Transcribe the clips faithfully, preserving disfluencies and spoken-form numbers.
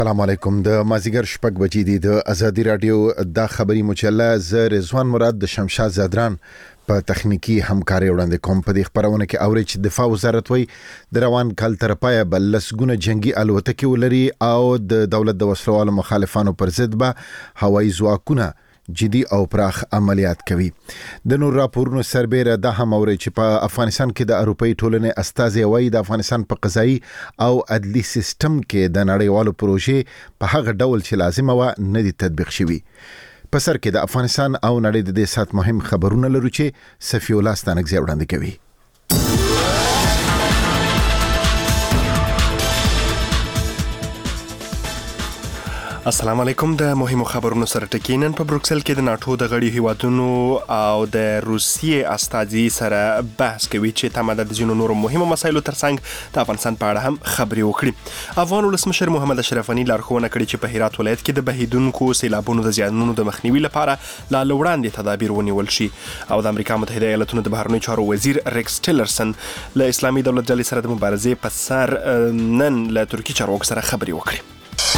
السلام علیکم. د مازیګر شپږ بجې دي. د ازادي رادیو د خبري مجله ز رضوان مراد د شمشاد زادران په تخنیکی همکاري وړاندې کوم. په دې خبرونه کې اوري چې دفاع وزارت وایي د روان کال تر پایه بل لسګونه جنگي الوتکې ولري او د دولت د وسلوالو مخالفانو پر ضد به هوایي ځواکونه جدي او پراخ عملیات کوي. د نور راپورونو سربېره د هم اوري چې په افغانستان کې د اروپאי ټولنې استازي وایي د افغانستان په قضایي او عدلي سیستم کې د نړیوالو پروژې په هغه ډول چې لازمه و نه دي تطبیق شوي. په سر کې د افغانستان او نړۍ د دې سات مهم خبرونه لرو چې صفي الله ستانکزی وړاندې کوي. السلام علیکم. د مهمو خبرونو سره ټکینن په بروکسل کې د ناتو د غړي هیوادونو او د روسیې استازي سره بحث کوي چې تمه د ځینو نورو مهمو مسایلو ترڅنګ د افغانستان په اړه هم خبري وکړي. افغان ولسمشر محمد اشرف غنی لارښوونه کړې چې په هرات ولایت کې د بهیدونکو سیلابونو د زیانونو د مخنیوي لپاره لا وړاندې تدابیر ونیول شي. او د امریکا متحده ایالاتونو د بهرنیو چارو وزیر ریکس ټیلرسن له اسلامي دولت ډلې سره د مبارزې په سر نن له ترکی چارواکو سره خبري وکړي.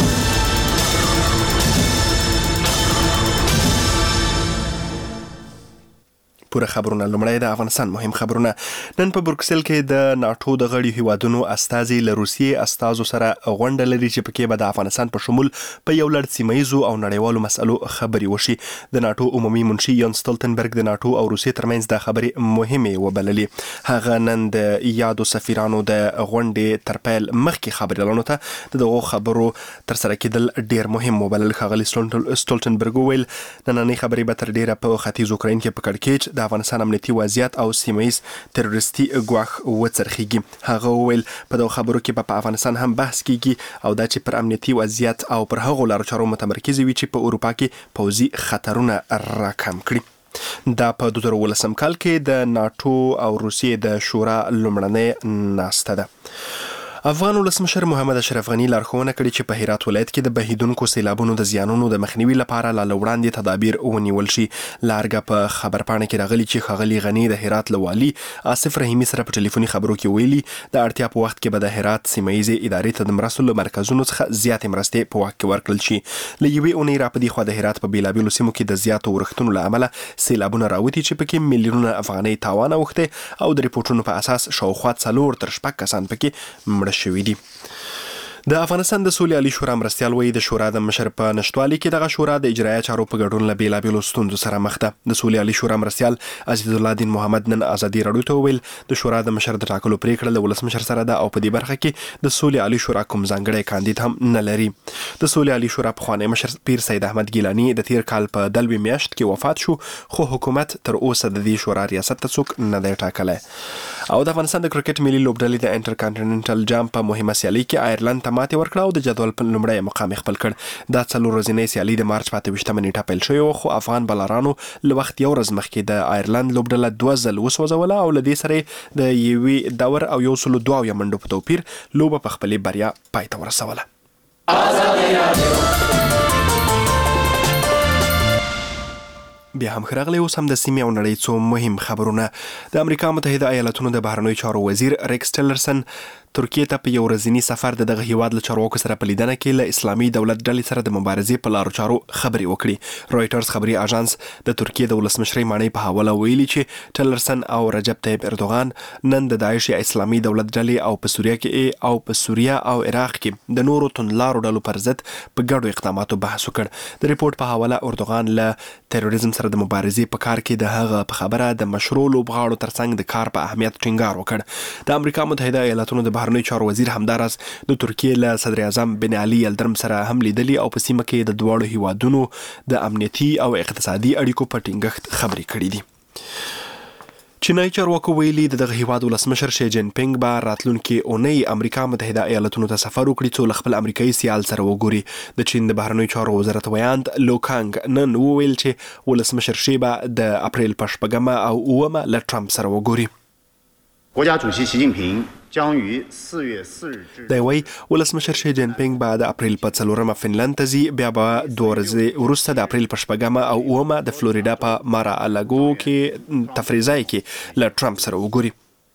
پوره خبرونه. لومړی د افغانستان مهم خبرونه. نن په بروکسل کې د ناتو د غړي هیوادونو استازي له روسیې استازو سره غونډه لري چې پکې به د افغانستان په شمول په یو لړ سیمه‌یزو او نړیوالو مسلو خبري وشي. د ناتو عمومي منشي یان ستولتنبرګ د ناتو او روسیې ترمنځ د خبرې مهمه وبللې. هغه نن د یادو سفیرانو د غونډې تر پیل مخکې خبري اعلان ته دغه خبرو تر سره کېدل ډیر مهم وبلل. خغلی ستولتنبرګ ویل نننۍ خبرې به تر ډیره په ختیځ اوکراین کې په کړکېچ د افغانستان امنیتي وضعیت او سیمه‌یز تروریستي ګواښ وڅرخیږي. هغه ویل په دغه خبرو کې په افغانستان هم بحث کیږي او دا چې پر امنیتي وضعیت او پر هغو لارو چارو متمرکز وي چې په اروپا کې پوځي خطرونه راکم کړي. دا په دوه زره ولسم کال کې د ناتو او روسیې د شورا لومړنۍ ناسته ده. افغان ولسمشر محمد اشرف غنی لارښوونه کړې چې په هرات ولایت کې د بهیدونکو سیلابونو د زیانونو د مخنیوي لپاره لا وړاندې تدابیر ونیول شي. لارګه په خبرپاڼه کې راغلي چې ښاغلي غنی د هرات له والي آصف رحیمي سره په ټلیفوني خبرو کې ویلي د اړتیا په وخت کې به د هرات سیمه‌یزې ادارې ته د مرستو له مرکزونو څخه زیاتې مرستې په واک کې ورکړل شي. له یوې اونۍ راپدې خوا د هرات په بیلابیلو سیمو کې د زیاتو ورښتونو له امله سیلابونه راوتي چې پکې میلیونونه افغانۍ تاوان اوښتی او د ریپورټونو په اساس شاوخوا څلور تر شپږ کسان پکې مړه شوي دي. د افغانستان د سولې عالی شورا مرستیال وایي د شورا د مشر په نشټوالي کې دغه شورا د اجرایه چارو په ګډون له بیلابیلو ستونزو سره مخ ده. د سولې عالی شورا مرستیال عزیز الله دین محمد نن ازادي راډیو ته ویل د شورا د مشر د ټاکلو پریکړه له ولسمشر سره ده او په دې برخه کې د سولې عالی شورا کوم ځانګړی کاندید هم نه لري. د سولې عالی شورا پخوانی مشر پیر سید احمد ګیلانی د تیر کال په دلوي میاشت کې وفات شو خو حکومت تر اوسه د دې شورا ریاست ته څوک نه دی ټاکلی. او د افغانستان د کرکټ ملي لوبډلې د انټر کانټیننټل جام په مهمه سیالي کې آیرلند ته ماتې ورکړه او د جدول په لومړی مقام خپل کړ. دا څلور ورځنۍ سیالي د مارچ په اته ویشتمه نیټه پیل شوې وه خو افغان بالرانو له وخت یو ورځ مخکې د آیرلند لوبډله دوه ځل وسوځوله او له دې سره د یوې دور او یو سلو دوه اویا منډو په توپیر لوبه په خپلې بریا پای ته ورسوله. بیا هم خراغلی. اوس هم د سیمې او نړۍ څو مهم خبرونه. د امریکا متحده ایالاتونو د بهرنیو چارو وزیر ریکس ټیلرسن ترکیه ته په یو ورځني سفر د دغه هیواد له چارواکو سره په لیدنه کې له اسلامي دولت ډلې سره د مبارزې په لارو چارو خبرې وکړي. رویټرز خبري اژانس د ترکیه د ولسمشرۍ ماڼۍ په حواله ویلي چې ټیلرسن او رجب طیب اردوغان نن د داعش اسلامي دولت ډلې او په سوریه کې او په سوریه او عراق کې د نورو توندلارو ډلو پر ضد په ګډو اقداماتو بحث وکړ. د ریپورت په حواله اردوغان له تروریزم سره د مبارزې په کار کې د هغه په خبره د مشروع لوبغاړو ترڅنګ د کار په اهمیت ټینګار وکړ. د امریکا متحده ایالاتونو د بهرنیو چارو وزیر همداراز د ترکیه له صدر اعظم بن علي یلدرم سره هم لیدلي او په سیمه کې د دواړو هیوادونو د امنیتي او اقتصادي اړیکو په ټینګښت خبرې کړې دي. چینایي چارواکو ویلي د دغه هیواد ولسمشر شي جین پینګ به راتلونکي اونۍ امریکا متحده ایالاتونو ته سفر وکړي څو له خپل امریکایي سیال سره وګوري. د چین د بهرنیو چارو وزارت ویاند لوکانګ نن وویل چې ولسمشر شي به د اپریل په شپږمه او اوومه له ټرمپ سره وګوري. 国家主席习近平将于四月四日至 دی وایي ولسمشر شي جین پینګ به د اپریل په څلورمه فنلند ته ځي بیا به دوه ورځې وروسته د اپریل په شپږمه او اوومه د فلوریډا په مارا الاګو کې تفریح ځای کې له ټرمپ سره وګوري.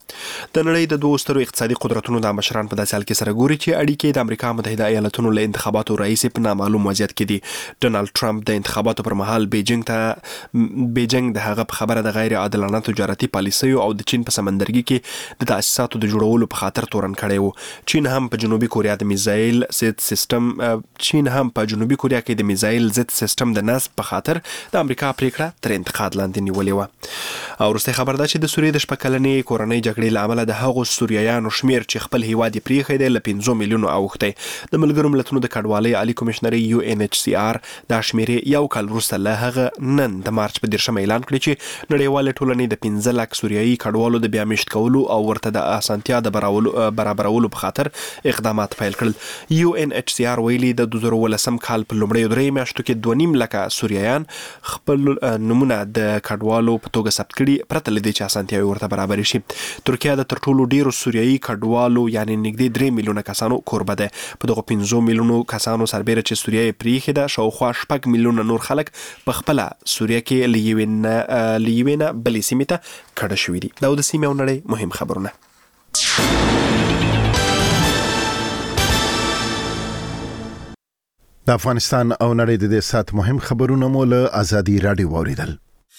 د نړۍ د دوه سترو اقتصادي قدرتونو د مشران په داسې حال کې سره ګوري چې اړیکې د امریکا متحده ایالاتونو له انتخاباتو رئیس په نامعلوم وضعیت کې دي. ډونالد ټرمپ د انتخاباتو پر مهال بیجینګ ته بیجینګ د هغه په خبره د غیر عادلانه تجارتي پالیسیو او د چین په سمندرګي کې د تاسیساتو د جوړولو په خاطر تورن کړی و. چین هم په جنوبي کوریا د میزایل ضد سیستم چین هم په جنوبي کوریا کې د میزایل ضد سیستم د نصب په خاطر د امریکا پریکړه تر انتقاد لاندې نیولې و. او وروسته خبر ده چې د سوریې د شپږ کلنې کورنۍ جګړې له امله د هغو سوریایانو شمیر چې خپل هیواد یې پریښی دی له پنځه میلیونو اوښتی. د ملګرو ملتونو د کډوالۍ عالی کمشنري یو ان ایچ سی آر دا شمیرې یو کال وروسته له هغه نن د مارچ په دېرشمه اعلان کړی چې نړیوالې ټولنې د پنځه لک سوریایي کډوالو د بیا میشت کولو او ورته د اسانتیا د برابرولو په خاطر اقدامات پیل کړل. یو ان ایچ سی آر ویلي د دوه زره ولسم کال په لومړیو درې میاشتو کې دوه نیم لکه سوریایان خپل نمونه د کډوالو په توګه ثبت کړي پرته له دې چې اسانتیاوې ورته برابر شي. ترکیه د تر ټولو ډیرو سوریایي کډوالو یعنی نږدې درې میلیونه کسانو کوربه ده. په دغه پنځه میلیونو کسانو سربېره چې سوریه یې پریښې ده شاوخوا شپږ میلیونه نور خلک په خپله سوریه کې له یوې نه بلې سیمې ته کډه شوي دي. دا د سیمې او نړۍ مهم خبرونه. د افغانستان او نړۍ د دې سات مهم خبرونه مو له ازادي رادیو واوریدل.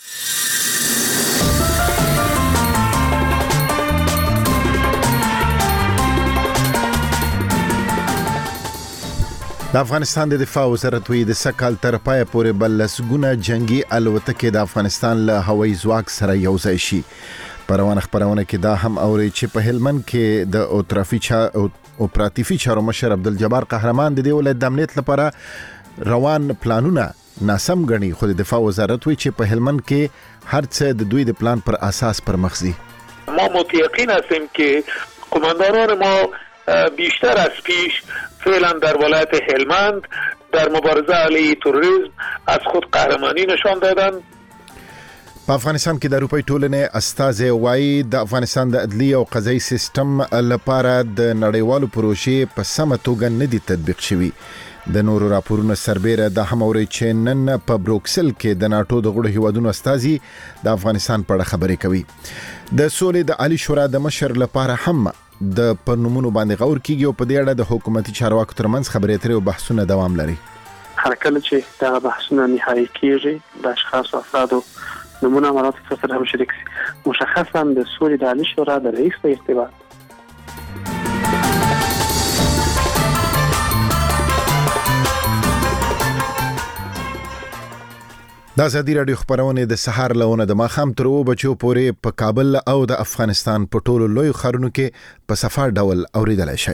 د افغانستان د دفاع وزارت وی د سکهال تر پای پورې بل لسګونه جنگي الوتکې د افغانستان له هوایي ځواک سره یوځای شي. پروانه خبرونه کې دا هم اوري چې په هلمند کې د اوترافي چا اپراتیفي چارو مشر عبدالجبار قهرمان د دې ولایت د امنیت لپاره روان پلانونه ناسم غني. خو د دفاع وزارت وی چې په هلمند کې هر څه د دوی د پلان پر اساس پر مخزي. ما متيقن هستیم که قماندانان ما بیشتر از پیش فعلا در ولایت هلمند در مبارزه علیه تروریسم از خود قهرمانی نشان دادند. په افغانستان کې د اروپای ټولنې استازي وایي د افغانستان د عدلي او قضایي سیستم لپاره د نړیوالو پروژې په سمه توګه نه دي تطبیق شوي. د نورو راپورونو سربېره د هموري چې نن په بروکسل کې د ناتو د غړو هیوادونو استازي د افغانستان په اړه خبرې کوي. د سولې د عالی شورا د مشر لپاره هم د پرنمونو باندې غور کیږي او په دې اړه د حکومتي چارواکو ترمنځ خبرې اترې او بحثونه دوام لري. هر کله چې دا بحثونه نهایی کیږي د اشخاص او افرادو نمونه مراتب سره هم شریک شي. مشخصا د سولې د عالی شورا د رئیس په ارتباط د ازادي رادیو خبرونه د سحر لونه د ماخام تر و بچو پورې په کابل او د افغانستان په ټولو لوی ښارونو کې په سفر ډول اوریدل شي.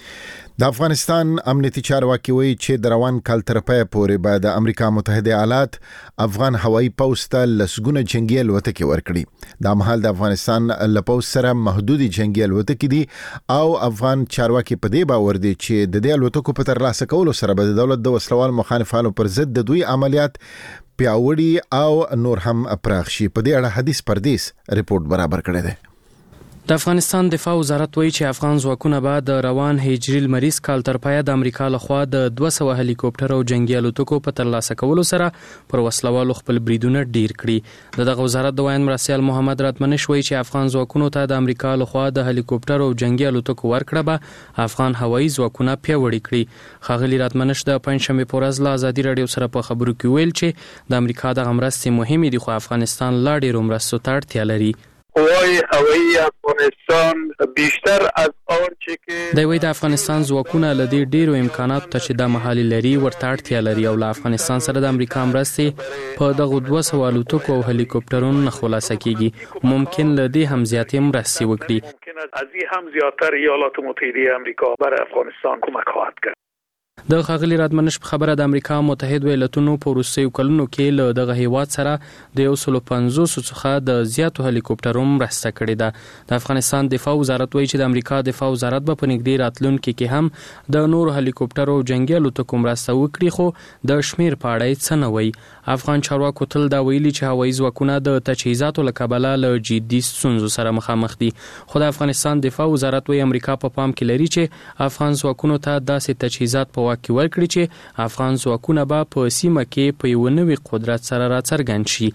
د افغانستان امنیتي چارواکي وایي چې د روان کال تر پای پورې به د امریکا متحده ایالات افغان هوایي پوسټ لسګونه جنگي الوتکې ورکړي. د مهال د افغانستان له پوسټ سره محدودي جنگي الوتکې دي او افغان چارواکي په دې باور دي چې د دې الوتکو په ترلاسه کولو سره به د دولت د وسلوال مخالفانو پر ضد د دوی عملیات پیاوړي او نور هم پراخ شي. په دې اړه حدیث پردیس ریپورت برابر کړی دی. د افغانستان دفاع وزارت وایي چې افغان ځواکونه به د روان هجري لمریز کال تر پایه د امریکا لخوا د دوه سوه هلیکوپټر او جنگي الوتکو په ترلاسه کولو سره پر وسلوالو خپل بریدونه ډیر کړي. د دغه وزارت د وایي مرسیال محمد راتمنش وایي چې افغان ځواکونو ته د امریکا لخوا د هلیکوپټر او جنگي الوتکو ورکړه به افغان هوایي ځواکونه پیاوړي کړي. ښاغلي راتمنش د پنځشنبه په ورځ له ازادي رادیو سره په خبرو کې ویل چې د امریکا د مرستې مهمې دي خو افغانستان لا ډیر مرستو ته اړتیا لري. قوای هوایی افغانستان بیشتر از آنچه که د وی د افغانستان ځواکونه له دې ډیرو امکاناتو ته چې د محلي لري ورته اړتیا لري او له افغانستان سره د امریکا مرستې په دغه دوه سوه الوتکو او هلیکوپټرونو نه خلاصه کیږي. ممکن له دې هم زیاتې مرستې وکړي. ممکن است از این هم زیاتر ایالات متحده آمریکا برای افغانستان کمک خواهد کرد. د ښاغلي راتمنش په خبره د امریکا متحده ایالاتونو په وروستیو کلونو کې له دغه هیواد سره د یو سل پنځوس څخه د زیاتو هلیکوپټرونو مرسته کړې ده. د افغانستان دفاع وزارت وایي چې د امریکا دفاع وزارت به په نږدې راتلونکي کې هم د نورو هلیکوپټرو او جنگي الوتکو مرسته وکړي خو د شمیر په اړه څه نه وایي. افغان چارواکو تل دا ویلي چې هوایي ځواکونه د تجهیزاتو له کبله له جدي ستونزو سره مخامخ دي. خو د افغانستان دفاع وزارت وایي امریکا په پام کې لري چې افغان ځواکونو ته داسې تجهیزات په واک کې ورکړي چې افغان ځواکونه به په سیمه کې په یو نوي قدرت سره راڅرګند شي.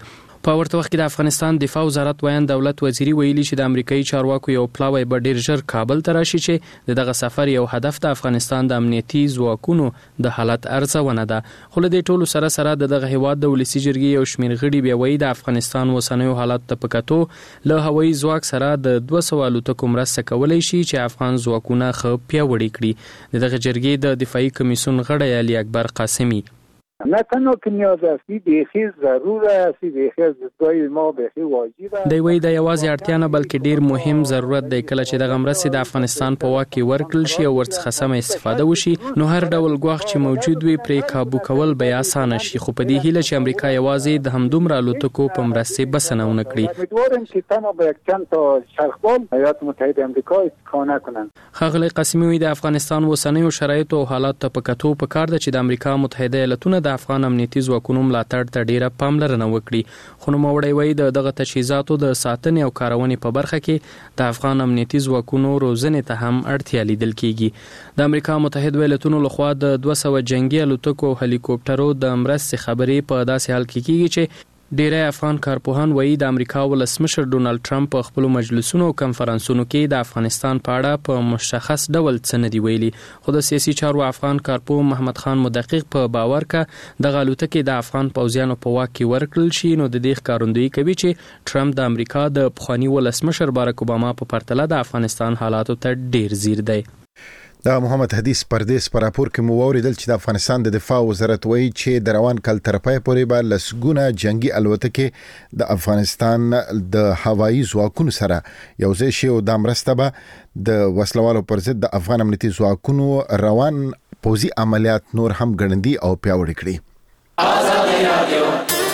په ورته وخت کې د افغانستان دفاع وزارت ویان دولت وزیری ویلي چې د امریکایي چارواکو یو پلاوی به ډیر ژر کابل ته راشي چې دغه سفر یو هدف د افغانستان د امنیتي ځواکونو د حالت ارزونه ده. خو له دې ټولو سره سره دغه هیواد د ولسی جرګې یو شمېر غړي بیا وایي د افغانستان اوسنیو حالات ته په کتو له هوایي ځواک سره د دوه سوه الوتکو مرسته کولی شي چې افغان ځواکونه ښه پیاوړي کړي. دغه جرګې د دفاعي کمیسیون غړی علي اکبر قاسمي نه تنها که نیاز هستی بیخی ضرور هستی بیخی از دستگاه ما بیخی واجب دی وی د یوازې اړتیا نه بلکې ډیر مهم ضرورت دی کله چې د مرستې د افغانستان په واک کې ورکړل شي او ورڅخه سمه استفاده وشي نو هر ډول ګواښ چې موجود وي پرې کابو کول به اسانه شي. خو په دې هیله چې امریکا یوازې د همدومره الوتکو په مرستې بسنه ونه کړي. امیدوارم که تنها با یک چند تا شرخبال ایالات متحده آمریکا استفاده کنند. ښاغلی قاسمي وی د افغانستان اوسنیو شرایطو او حالات ته په کتو په کار ده چې د امریکا متحده ایالاتونه د افغان امنیتي ځواکونو ملاتړ ته ډیره پاملرنه وکړي. خو نوموړی وایي د دغه تجهیزاتو د ساتنې او کارونې په برخه کې د افغان امنیتي ځواکونو روزنې ته هم اړتیا لیدل کیږي. د امریکا متحده ایالاتونو لخوا د دوه سوه جنگي الوتکو او هلیکوپټرو د مرستې خبرې په داسې حال کې کیږي چې ډیری افغان کارپوهان وایي د امریکا ولسمشر ډونالد ټرمپ په خپل مجلسونو او کنفرانسونو کې د افغانستان په اړه په مشخص ډول څه نه دی ویلي. خو د سیاسي چارو افغان کارپوه محمد خان مدقق په باور کې د الوتکې د افغان پوځیانو په واک کې ورکړل شي نو د دې ښکارندویي کوي چې ټرمپ د امریکا د پخواني ولسمشر باراک اوباما په پرتله د افغانستان حالاتو ته ډیر ځیر دی. دا محمد حدیث پردیس پر راپور کې مو اوریدل چې د افغانستان د دفاع وزارت وایي چې د روان کال تر پای پورې به لسګونه جنگي الوتکې د افغانستان د هوایي ځواکونو سره یو ځای شي او د مرسته به د وسلوالو پر ضد د افغان امنیتي ځواکونو روان پوځي عملیات نور هم ګړندي او پیاوړي کړي. آزادي رادیو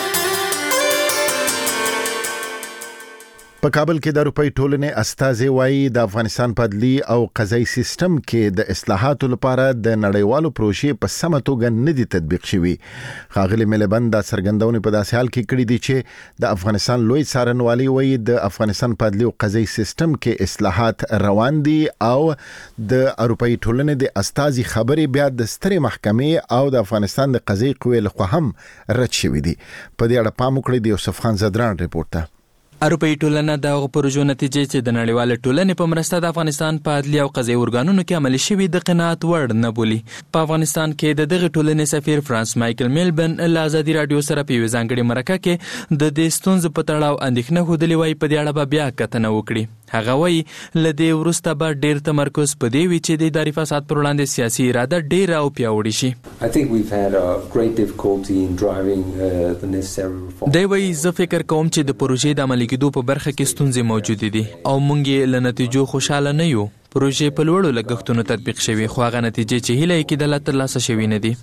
په کابل کې د اروپאי ټولنې استازي وایي د افغانستان په عدلي او قضایي سیستم کې د اصلاحاتو لپاره د نړیوالو پروژې په سمه توګه نه دي تطبیق شوي. ښاغلي ملبند دا څرګندونې په داسې حال کې کړې دي چې د افغانستان لوی څارنوالي وایي د افغانستان په عدلي او قضایي سیستم کې اصلاحات روان دي او د اروپאי ټولنې د استازي خبرې بیا د سترې محکمې او د افغانستان د قضایي قوې لخوا هم رد شوي دي. په دې اړه پام وکړئ د یوسف خان زدران ریپورت ته. اروپאי ټولنه د هغو پروژو نتیجې چې د نړیوال ټولنې په مرسته د افغانستان په عدلي او قضایي ارګانونو کې عملي شوي د قناعت وړ نه بولي. په افغانستان کې د دغه ټولنې سفیر فرانس مایکل میلبن له ازادي رادیو سره په یوه ځانګړې مرکه کې د دې ستونزو په تړاو اندېښنه ښودلې وایي په دې اړه به بیا کتنه وکړي. هغه وایي له دې وروسته به ډېر تمرکز په دې وي چې د اداري فساد پر وړاندې سیاسي اراده ډېره او پیاوړې شي. دی وایي زه فکر کوم چې د پروژې د عملي کېدو په برخه کې ستونزې موجودې دي او موږ یې له نتیجو خوشحاله نه یو. پروژې په لوړو لګښتونو تطبیق شوي خو هغه نتیجې چې هیله یې کېدله ترلاسه شوي نه دي.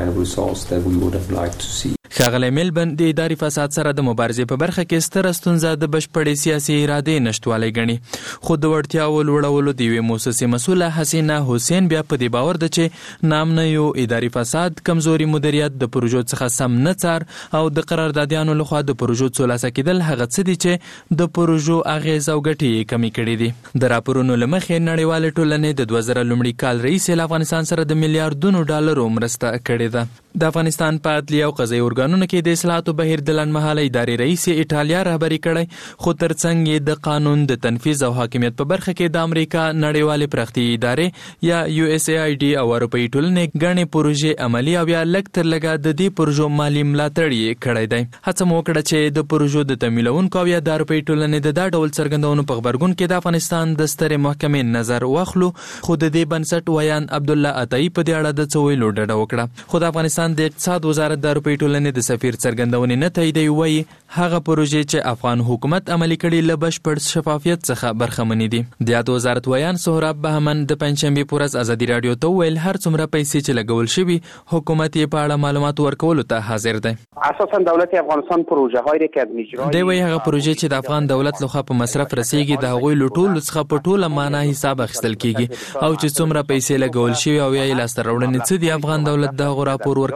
ښاغلی میلبن د اداري فساد سره د مبارزې په برخه کې ستره ستونزه د بشپړې سیاسي ارادې نشتوالی ګڼي. خو د وړتیاو لوړولو د یوې موسسې مسؤله حسینه حسین بیا په دې باور ده چې نامنه یو اداري فساد، کمزوري مدیریت، د پروژو څخه سم نه څار او د قراردادیانو لخوا د پروژو څولاسه کېدل هغه څه دي چې د پروژو اغېز او ګټې یې کمې کړي دي. د راپورونو له مخې نړیوالې ټولنې د دوه زره لومړي کال راهیسې له افغانستان سره د میلیارډونو ډالرو مرسته کړې ده. د افغانستان په عدلي او قضایي ارګانونو کې د اصلاحاتو بهیر د لنډمهاله ادارې رئیس ایټالیا رهبري کړی، خو ترڅنګ یې د قانون د تنفیذ او حاکمیت په برخه کې د امریکا نړیوالې پراختیایي ادارې یا یو اس ای آی ډي او اروپאי ټولنې ګڼې پروژې عملي او یا لږ تر لږه د دې پروژو مالي ملاتړ یې کړی دی. هڅه مو وکړه چې د پروژو د تمویلونکو او یا د اروپאי ټولنې د دا ډول څرګندونو په غبرګون کې د افغانستان د سترې محکمې نظر واخلو. خو د دې بنسټ ویان عبدالله عطایي په دې اړه د څه ویلو ډډه وکړه. خو د افغانستان د اقتصاد وزارت د اروپאי ټولنې د سفیر څرګندونې نه تاییدوي. وایي هغه پروژې چې افغان حکومت عملي کړي له بشپړ شفافیت څخه برخمنې دي. د یاد وزارت ویان سهراب بهمن د پنجشنبې په ورځ ازادي رادیو ته وویل هر څومره پیسې چې لګول شوي حکومت یې په اړه معلومات ورکولو ته حاضر دی. اساسا دولت افغانستان پروژه هایی که از اجرا دی وایي هغه پروژې چې د افغان دولت لخوا په مصرف رسیږي د هغوی له ټولو څخه په ټوله معنا حساب اخیستل کیږي او چې څومره پیسې لګول شوي او یا یې لاسته راوړنې څه دي افغان دولت د هغو راپور ورکوي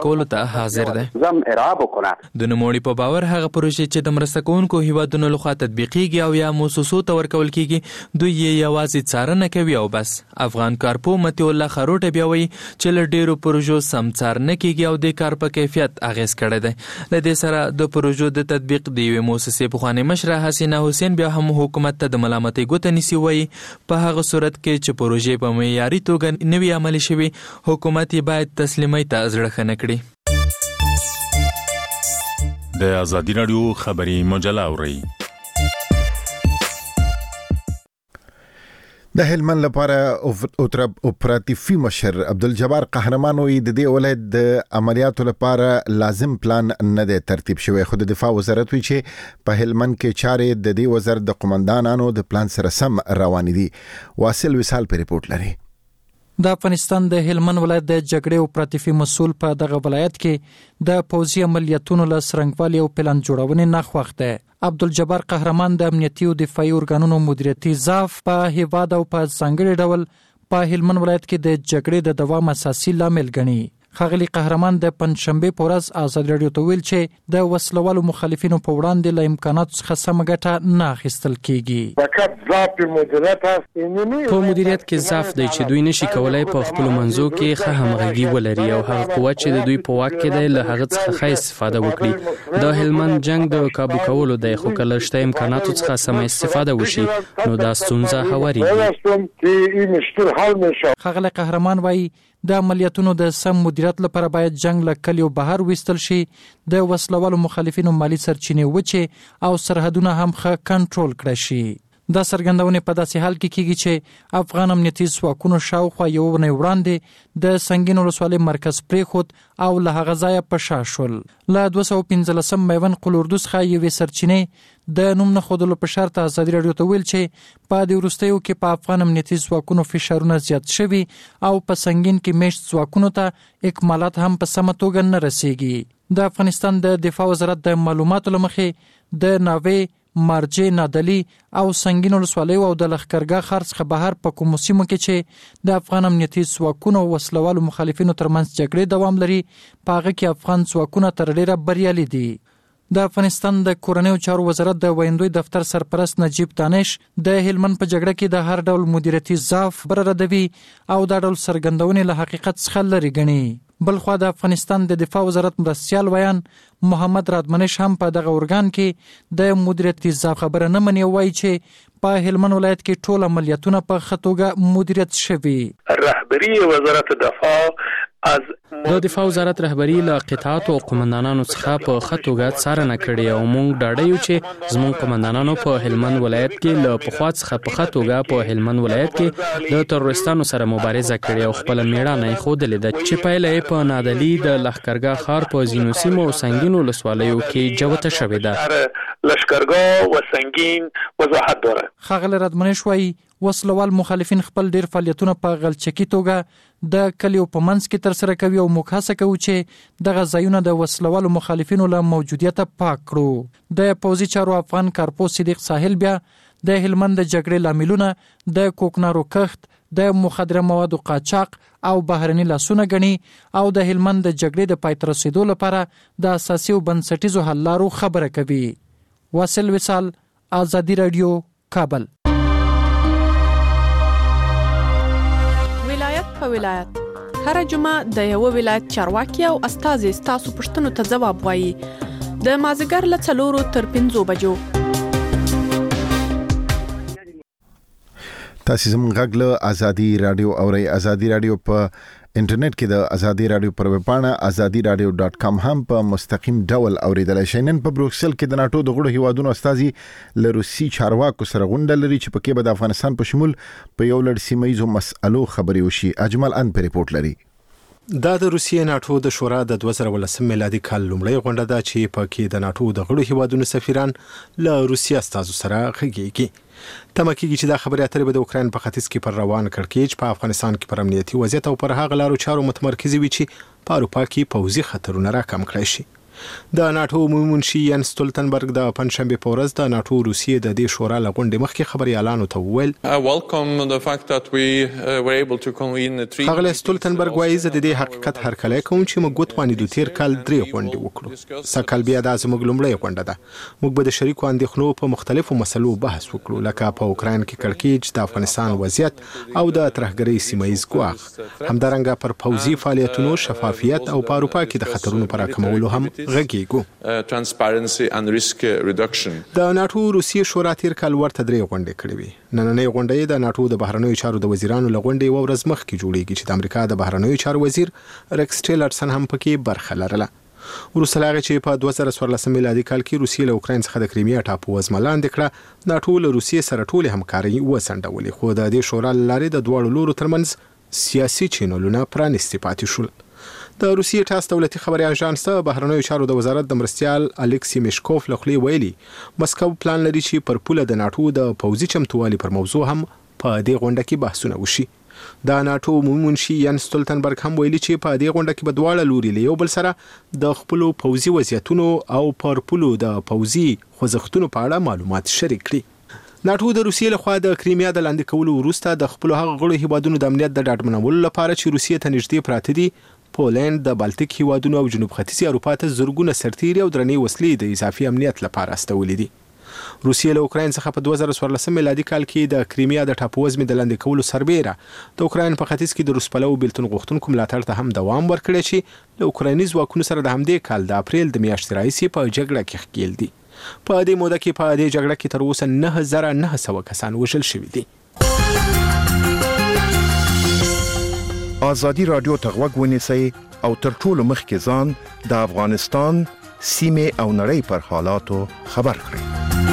کولو ته حاضر دی. زم اراب وکړه. د نوموړي په باور هغه پروژې چې د مرسته کوونکو هیوادونو لخوا تطبیقیږي او یا موسسو ته ورکول کیږي دوی یې یوازې څارنه کوي او بس. افغان کارپو متي الله خروټه بیا وایي چې له ډیرو پروژو سم څارنه کیږي او د کار په کیفیت اغیز کړی دی. له دې سره د پروژو د تطبیق د یوې موسسې پخوانۍ مشره حسینه حسین بیا هم حکومت ته د ملامتۍ ګوته نیسي. وایي په هغه صورت کې چې پروژې په معیاري توګه نوي عملي شوي حکومت یې باید تسلیمۍ ته زړه ښه نه کړي. د ازادي راډیو خبري مجله اورئ. د هلمند لپاره اپراتیفي مشر عبدالجبار قهرمان وی د دې ولایت د عملیاتو لپاره لازم پلان نه دی ترتیب شوی. خو د دفاع وزارت وی چې په هلمند کې چارې د دې وزارت د قومندانانو د پلان سره سم روان دي. واصل وصال په ریپورت لري. د افغانستان د هلمند ولایت د جګړې اپراتیفي مسؤل په دغه ولایت کې د پوځي عملیاتونو له څرنګوالي او پلان جوړونې نه خوښ دی. عبدالجبار قهرمان د امنیتي او دفاعي ارګانونو مدیریتي ضعف په هیواد او په ځانګړي ډول په هلمند ولایت کې د جګړې د دوام اساسي لامل ګڼي. ښاغلي قهرمان د پنځشنبې په ورځ ازادي راډیو ته ویل چې د وسلوالو مخالفینو په وړاندې له امکاناتو څخه سمه ګټه نه اخیستل کیږي. په مدیریت کې ضعف دی چې دوی نشي کولای په خپل منځو کې ښه همغږي ولري او هغه قوت چې د دوی په واک کې دی له هغه څخه ښه استفاده وکړي. د هلمند جنگ د کابو کولو دی خو کله شته امکاناتو څخه سمه استفاده وشي نو دا ستونزه هواريږي. ښاغلي قهرمان وایي د عملیاتونو د سم مدیریت لپاره باید جنگ له کلیو بهر وستل شي، د وسلوالو مخالفینو مالی سرچینې وچې او سرحدونه هم ښه کنټرول کړي شي. دا څرګندونې په داسې حال کې کیږي چې افغان امنیتي ځواکونو شاوخوا یو ونې وړاندې د سنگین ولسوالۍ مرکز پرېښود او له هغه ځایه په شا شول. له دوه سوه پنځلسم میوند قلوردو څخه یوې سرچینې د نوم نه ښودلو په شرط ازادي راډیو ته ویل چې په دې وروستیو کې په افغان امنیتي ځواکونو فشارونه زیات شوي او په سنگین کې میشت ځواکونو ته اکمالات هم په سمه توګه نه رسیږي. د افغانستان د دفاع وزارت د معلوماتو له مخې د ناوې مارجې نادلی او سنگین ولسوالیو او د لښکرګاه ښار څخه بهر په کومو سیمو کې چې د افغان امنیتي ځواکونو او وسلوالو مخالفینو ترمنځ جګړې دوام لري په هغه کې افغان ځواکونه تر ډیره بریالي دي. د افغانستان د کورنیو چارو وزارت د ویندوی دفتر سرپرست نجیب دانش د هلمند په جګړه کې د هر ډول مدیریتي ضعف برردوي او د ډول سرګندونې له حقیقت څخه لرې ګڼي. بلخوا د افغانستان د دفاع وزارت مرستیال ویان محمد رادمنش هم په دغه ارګان کې د مدیریتي ضعف خبره نه مني، وایي چې په هلمند ولایت کې ټول عملیاتونه په ښه توګه مدیریت شوي. رهبری وزارت دفاع از د دفاع وزارت رهبری له قطاعاتو او قومندانانو څخه په ښه توګه څارنه کړې او موږ ډاډه یو چې زموږ قومندانانو په هلمند ولایت کې له پخوا څخه په ښه توګه په هلمند ولایت کې د تروریستانو سره مبارزه کړې او خپل میړانه یې ښودلې ده چې پایله یې په نادلي د لښکرګاه ښار په ځینو سیمو او سنګین ولسوالیو کې جوته شوې ده. لښکرګاه و سنگین وضاحت داره. ښاغلی رادمنش وایي وسلوال مخالفین خپل ډیر فعالیتونه په غلچکی توګه د کلیو په منځ کې تر سره کوي او موږ هڅه کوو چې دغه ځایونه د وسلوالو مخالفینو له موجودیته پاک کړو. د پوځي چارو افغان کارپو صدیق ساحل بیا د هلمند د جګړې لاملونه د کوکنارو کښت، د مخدره موادو قاچاق او بهرني لاسونه غني او د هلمند د جګړې د پای ته رسیدو لپاره د اساسي او بنسټیزو حل لارو خبره کوي. واصل وصال، ازادي راډیو، کابل. ولایت په ولایت هر جمعه د یو ولایت چارواکي او استازي ستاسو پوښتنو ته ځواب وایي د مازیګر له څلورو تر پنځو بجو. تاسو زموږ غږ له ازادي راډیو اورئ. ازادي راډیو په انټرنیټ کې د ازادي راډیو پر ویب پاڼه ازادي راډیو ډاټ کام هم په مستقیم ډول اوریدلای شئ. نن په بروکسل کې د ناتو د غړو هیوادونو استازي له روسي چارواکو سره غونډه لري چې پکې به د افغانستان په شمول په یو لړ سیمه ییزو مسألو خبرې وشي. اجمل ان په ریپورت لري. دا د روسیې ناتو د شورا د دوه زره ولسم میلادي کال لومړی غونډه ده چې پکې د ناتو د غړو هیوادونو سفیران له روسي استازو سره غږیږي. تمه کېږي چې دا خبرې اترې به د اوکراین په ختیځ کې پر روان کړکېچ په افغانستان کې پر امنیتي وضعیت او پر هغه لارو چارو متمرکز وي چې په اروپا کې پوځي خطرونه راکم کړی شي. د ناتو عمومي منشي ین ستولتنبرګ د پنځشنبه په ورځ د ناتو روسیې د دې شورا له غونډې مخکې خبريالانو ته وویل هغه ستولتنبرګ وایي زه د دې حقیقت هرکلی کوم چې موږ وتوانیدو تیر کال درې غونډې وکړو سږ کال بیا دا زموږ لومړۍ غونډه ده موږ به د شریکو اندېښنو په مختلفو مسلو بحث وکړو لکه په اوکراین کې کړکېچ د افغانستان وضعیت او د ترهګرۍ سیمه ییز ګواښ همدارنګه پر پوځي فعالیتونو شفافیت او په اروپا کې د خطرونو پر راکمولو هم غږیږو د ناتو روسیې شورا تیر کال ورته درې غونډې کړې وې نننۍ غونډه د ناتو د بهرنیو چارو د وزیرانو له غونډې یوه ورځ مخکې جوړیږي چې د امریکا د بهرنیو چارو وزیر ریکس ټیلرسن هم پکې برخه لرله وروسته له هغې چې په دوه زره څوارلسم میلادي کال کې روسیې له اوکراین څخه د کریمیا ټاپو وزمه لاندې کړه ناتو له روسیې سره ټولې همکارۍ وڅنډولې خو د دې شورا له لارې د دواړو لورو ترمنځ سیاسي چینلونه پرانیستي پاتې شول د روسیې ټاس دولتي خبري اژانس د بهرنیو چارو د وزارت د مرستیال الکسی میشکوف له خولې ویلي مسکو پلان لري چې پر پوله د ناتو د پوځي چمتووالي پر موضوع هم په دې غونډه کې بحثونه وشي د ناتو عمومي منشي ین ستولتنبرګ هم ویلي چې په دې غونډه کې به دواړه لوري له یو بل سره د خپلو پوځي وضعیتونو او پر پولو د پوځي خوځښتونو په اړه معلومات شریک کړي ناتو د روسیې لخوا د کریمیا د لاندې کولو وروسته د خپلو هغه غړو هیوادونو د امنیت د ډاډمنولو لپاره چې روسیې ته نږدې پراته دي پولند د بالټیک هیوادونو او جنوب ختیځي اروپا ته زرګونه سرتیري او درنې وسلې د اضافي امنیت لپاره استولې دي روسیې له اوکراین څخه په دوه زره څوارلسم میلادي کال کې د کریمیا د ټاپووزمې د لاندې کولو سربیره د اوکراین په ختیځ کې د روس پلوو بیلتون غوښتونکو ملاتړ ته هم دوام ورکړی چې له اوکرایني ځواکونو سره د همدې کال د اپریل د میاشتې راهیسې په جګړه کې ښکېل دي په دې موده کې په دې جګړه کې تر اوسه نه زره نه سوه کسان وژل شوي دي ازادي رادیو ته غوږ ونیسئ او تر ټولو مخکې ځان د افغانستان سیمه او نړۍ پر حالاتو خبر کړئ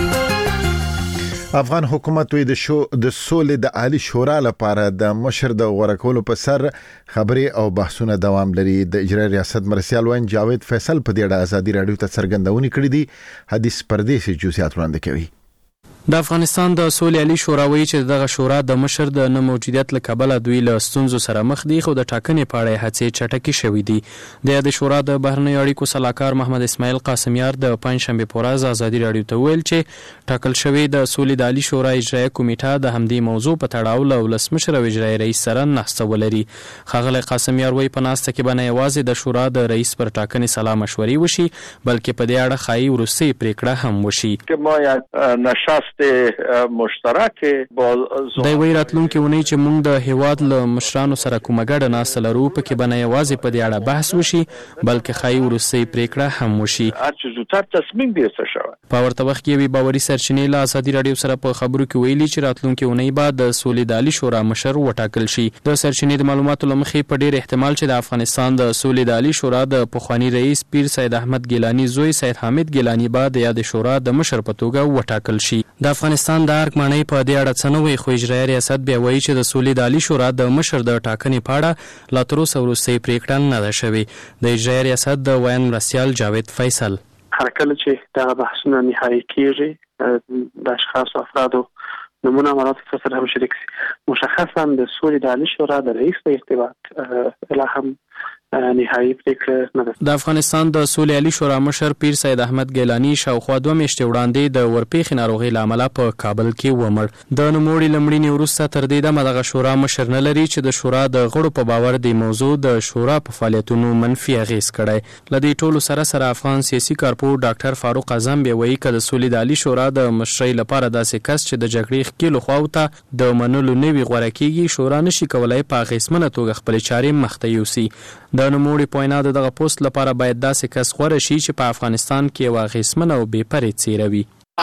افغان حکومت وی د شو د سولې د عالی شورا لپاره د مشر د غوړه کولو په سر خبري او بحثونه دوام لري د اجرایي ریاست مرسیال وین جاوید فیصل په دې اړه ازادي رادیو ته څرګندونه کړې دي حدیث پردیسي جزئیات وړاندې کوي د افغانستان د سولې عالی شورا وایي چې دغه شورا د مشر د نه موجودیت له کبله دوی له ستونزو سره مخ دي خو د ټاکنې په اړه هڅې چټکې شوې دي د یاد شورا د بهرنیو اړیکو سلاکار محمد اسماعیل قاسمیار د پنځشنبه په ورځ ازادي رادیو ته ویل چې ټاکل شوی د سولې د عالی شورا اجرایي کمیټه د همدې موضوع په تړاو له ولسمشر او اجرایي رئیس سره ناسته ولري ښاغلی قاسمیار وایي په ناسته کې به نه یوازې د شورا د رئیس پر ټاکنې سلا مشورې وشي بلکې په دې اړه ښایي وروستۍ پریکړه هم وشي مشترک با د وی راتلونکي ونی چې موږ د هیواد له مشرانو سره کومه ګډه ناسته لرو په کې بنه یوازې په دې اړه بحث وشي بلکې خای ورسې پریکړه هم وشي هر څه زوتر تصمیم نیول شوی په ورته وخت کې وی باوري سرچینې له ازادي رادیو سره په خبرو کې ویلي چې راتلونکي ونی بعد د سولې د عالی شورا مشر وټاکل شي د سرچینې د معلوماتو لمخې په ډیر احتمال چې د افغانستان د سولې د عالی شورا د پخوانی رئیس پیر سید احمد ګیلانی زوی سید حامد ګیلانی بعد د یاد شورا د مشر په توګه وټاکل شي د افغانستان د ارګ معنی په دې اړه څنوي خو اجرایي ریاست بیا وایي چې د سولې د عالی شورا د مشر د ټاکنې پاړه لا تر اوسه وروستۍ پریکړه نه ده شوې د اجرایي ریاست د وین مرسیال جاوید فیصل هر کله چې دا بحثونه نهایی کیږي د اشخاص او افرادو نمونه مراتب سره هم شریک شي مشخصا د سولې د عالی شورا د رئیس په ارتباط لا هم نهایی پریکړه نه ده د افغانستان د سولې عالی شورا مشر پیر سید احمد ګیلانی شاوخوا دوه میاشتې وړاندې د ورپېښې ناروغۍ له امله په کابل کې ومړ د نوموړي لمړینې وروسته تر دې دمه دغه شورا مشر نه لري چې د شورا د غړو په باور د موضوع د شورا په فعالیتونو منفي اغېز کړی له دې ټولو سره سره افغان سیاسي کارپور ډاکټر فاروق اعظم بیا وایي که د سولې د عالی شورا د مشرۍ لپاره داسې کس چې د جګړې ښکېلو خواو ته د منلو نه وي غوره کېږي شورا نشي کولی په اغېزمنه توګه خپلې چارې مخته یوسي د نوموړي په وینا د دغه پوسټ لپاره باید داسې کس غوره شي چې په افغانستان کې یو اغېزمنه او بې پرې څېره وي.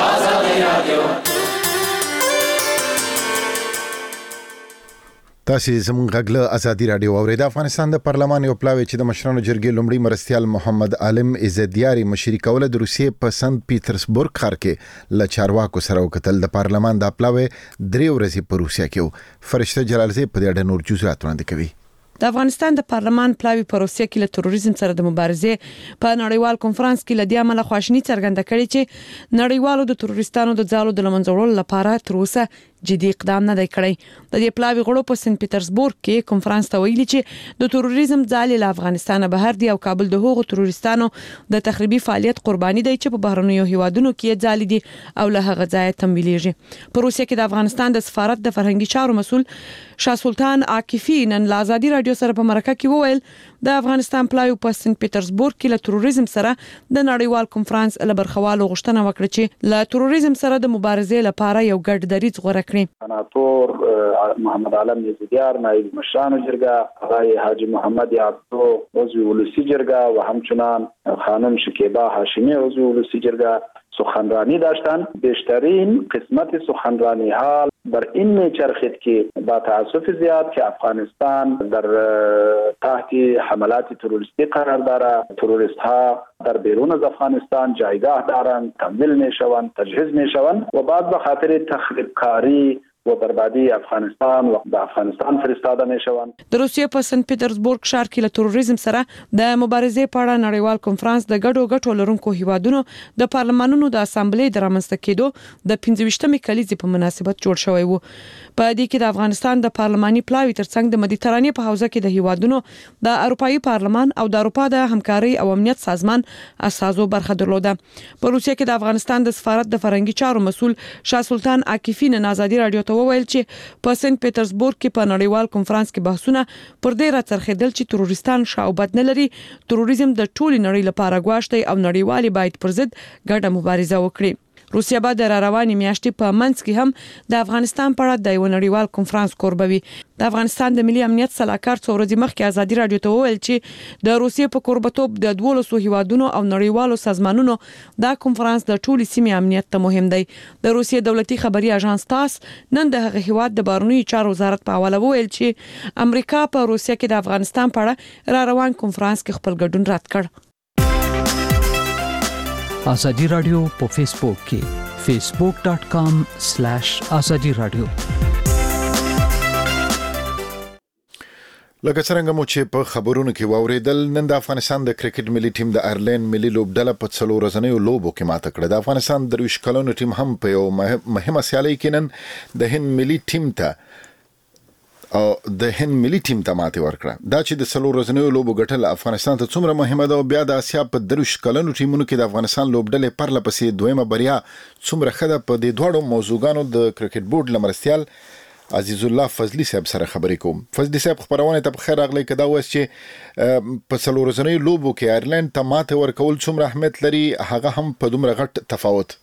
تاسو زموږ غږ له ازادي رادیو اورئ. د افغانستان د پارلمان یو پلاوی چې د مشرانو جرګې لومړي مرستیال محمد عالم عزتیاری مشري کوله د روسیې په سنت پیټرسبورګ ښار کې ل چارواکو سره وکتل. د پارلمان د پلاوی درې ورځې په روسیا کې و. فرشته جلالزی په دې اړه نور جزئیات وړاندې کوي. د افغانستان د پارلمان پلاوی په روسیا کې له تروریزم سره د مبارزې په نړیوال کنفرانس کې لدی عمله خواشنی څرګنده کړې چې نړیوالو د تروریستانو د ځالو د لمنځولو لپاره تر اوسه جدي اقدام نه دی کړی. د دې پلاوی غړو په سنت پیټرزبورګ کې کنفرانس ته ویلي چې د تروریزم ځالې له افغانستان بهر دی او کابل د هغو تروریستانو د تخریبي فعالیت قرباني دی چې په بهرنیو هیوادونو کې ځالې دي او له هغه ځای تمویلېږي. په روسیه کې د افغانستان د سفارت د فرهنګي چارو مسول شاه سلطان عاکفي نن له ازادي رادیو سره په مرکه کې وویل د افغانستان پلاوی په سنت پیټرزبورګ کې له تروریزم سره د نړیوال کنفرانس له برخوالو غوښتنه وکړه چې له تروریزم سره د مبارزې لپاره یو ګډ دریځ غوړه کړي. سناتور محمد عالم یزدیار نایب مشران جرګه آقای حاجی محمد یعقوب عضو ولسی جرگه و همچنان خانم شکیبا هاشمی عضو ولسی جرگه سخنرانی داشتن. بیشترین قسمت سخنرانی ها بر این میچرخید که با تأسف زیاد که افغانستان در تحت حملات تروریستی قرار دارد، تروریست ها در بیرون از افغانستان جایگاه دارند، تمویل میشوند، تجهیز میشوند و بعد به خاطر تخریب کاری و بربادی افغانستان و به افغانستان فرستاده میشوند. د روسیې په سنت پیټرزبورګ ښار کې له تروریزم سره د مبارزې په اړه نړیوال کنفرانس د ګډو ګټو لرونکو هیوادونو د پارلمانونو د اسامبلې د رامنځته کېدو د پنځه ویشتمې کلیزې په مناسبت جوړ شوی و. په دې کې د افغانستان د پارلماني پلاوی ترڅنګ د مدیترانې په حوزه کې د هیوادونو د اروپאי پارلمان او د اروپا د همکاري او امنیت سازمان اساسو برخه درلوده. په روسیه کې د افغانستان د سفارت د فرهنګي چارو مسول شاه سلطان عاکفي نن ازادي رادیو ته وویل چې په سنت پیټرزبورګ کې په نړیوال کنفرانس کې بحثونه پر دې راڅرخېدل چې تروریستان شاوبد نه لري، تروریزم د ټولي نړۍ لپاره ګواښ دی او نړیوالي باید پر ضد ګډه مبارزه وکړي. روسیا به د رواني میاشتې په منځ کې هم د افغانستان په اړه د یو نړیوال کنفرانس کوربوي. د افغانستان د ملي امنیت صلاحکار څو ورځې مخکې ازادي رادیو ته وویل چې د روسیې په کوربتوب د دولسو هیوادونو او نړیوالو سازمانونو دا کنفرانس د ټولي سیمې امنیت ته مهم دی. د روسیې دولتي خبري اژانس تاس نن د هغه هیواد د بهرنیو چارو وزارت په حواله وویل چې امریکا په روسیه کې د افغانستان په اړه را روان کنفرانس کې خپل ګډون رد کړ. ازادي رادیو په فیسبوک کې facebook dot com slash azadi radio. لکه څنګه مو چې په خبرونو کې واوریدل، نن د افغانستان د کرکټ ملي ټیم د آیرلند ملي لوبډله په څلور ورځنیو لوبو کې ماته کړه. د افغانستان د درویش کلونو ټیم هم په یو مهمه سیالي کې نن د هند ملي ټیم ته او د هند ملي ټیم ته ماته ورکړه. دا چې د څلور ورځنیو لوبو ګټل افغانستان ته څومره مهمه ده او بیا د اسیا په درویش کلونو ټیمونو کې د افغانستان لوبډلې پرله پسې دویمه بریا څومره خده، په دې دواړو موضوعګانو د کرکټ بورډ لمرستيال عزیز الله فضلی صاحب سره خبرې کوم. فضلی صاحب خبرونه ته بخیر راغلی. کدا وس چې په څلور ورځنیو لوبو کې آیرلند ته ماته ورکول څومره اهمیت لري، هغه هم په دومره غټ تفاوت.